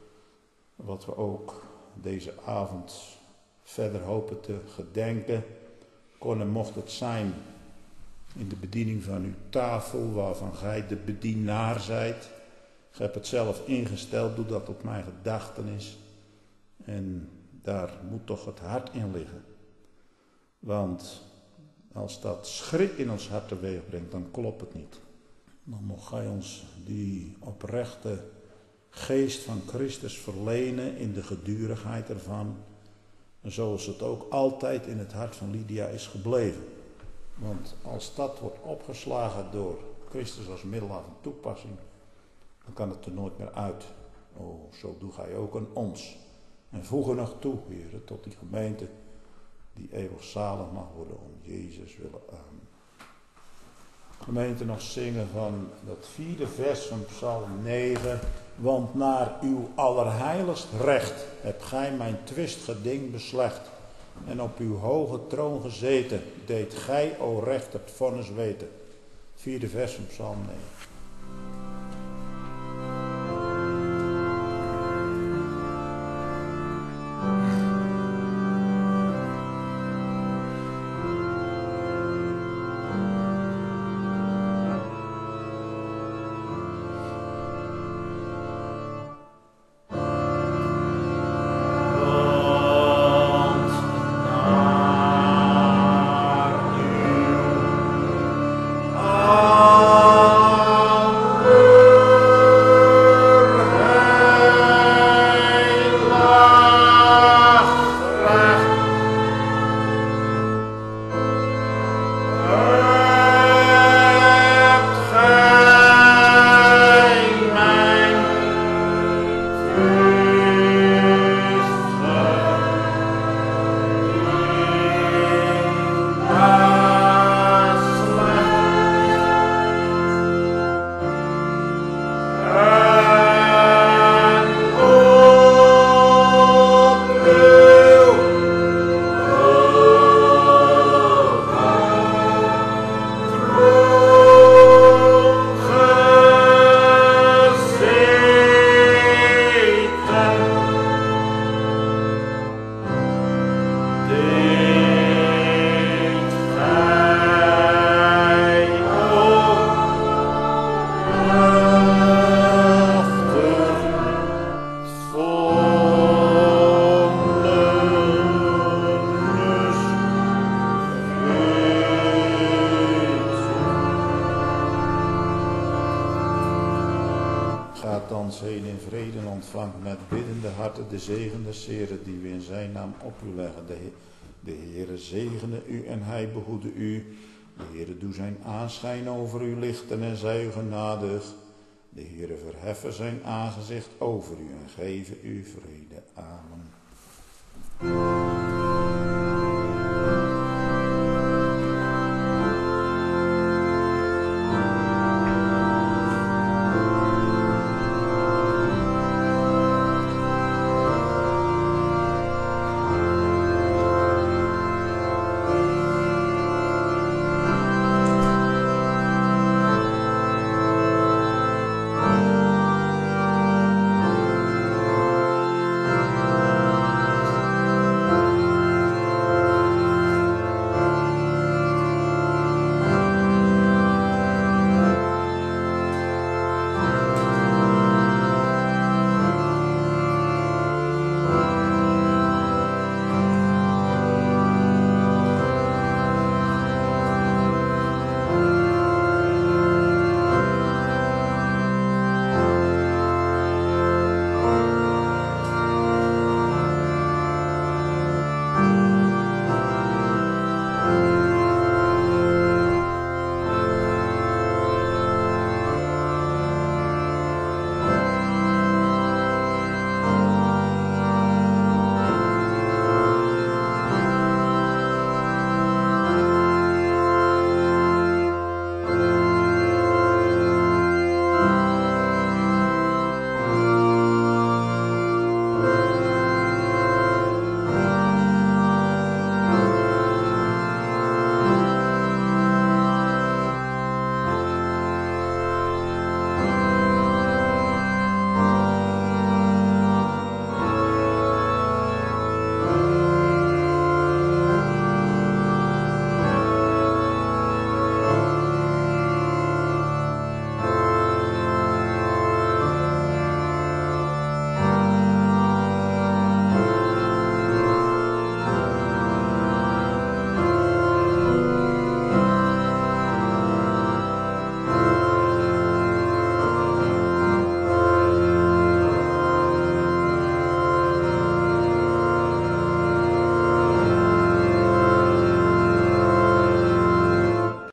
wat we ook deze avond verder hopen te gedenken, kon en mocht het zijn in de bediening van uw tafel, waarvan gij de bedienaar zijt. Gij hebt het zelf ingesteld, doe dat op mijn gedachtenis. En daar moet toch het hart in liggen. Want als dat schrik in ons hart teweeg brengt, dan klopt het niet. Dan mocht gij ons die oprechte geest van Christus verlenen in de gedurigheid ervan. Zoals het ook altijd in het hart van Lydia is gebleven. Want als dat wordt opgeslagen door Christus als middel aan toepassing, dan kan het er nooit meer uit. Oh, zo doe gij ook aan ons. En voeg er nog toe, Heere, tot die gemeente die eeuwig zalig mag worden om Jezus willen. Amen. Gemeente, nog zingen van dat 4e vers van Psalm 9. Want naar uw allerheiligst recht hebt gij mijn twistgeding beslecht. En op uw hoge troon gezeten, deed gij, o recht, het vonnis weten. 4e vers van Psalm 9. Gaat thans heen in vrede en ontvangt met biddende harten de zegen des Heren die we in zijn naam op u leggen. De Heere zegene u en hij behoede u. De Heere doe zijn aanschijn over u lichten en zij u genadig. De Heere verheffen zijn aangezicht over u en geven u vrede. Amen.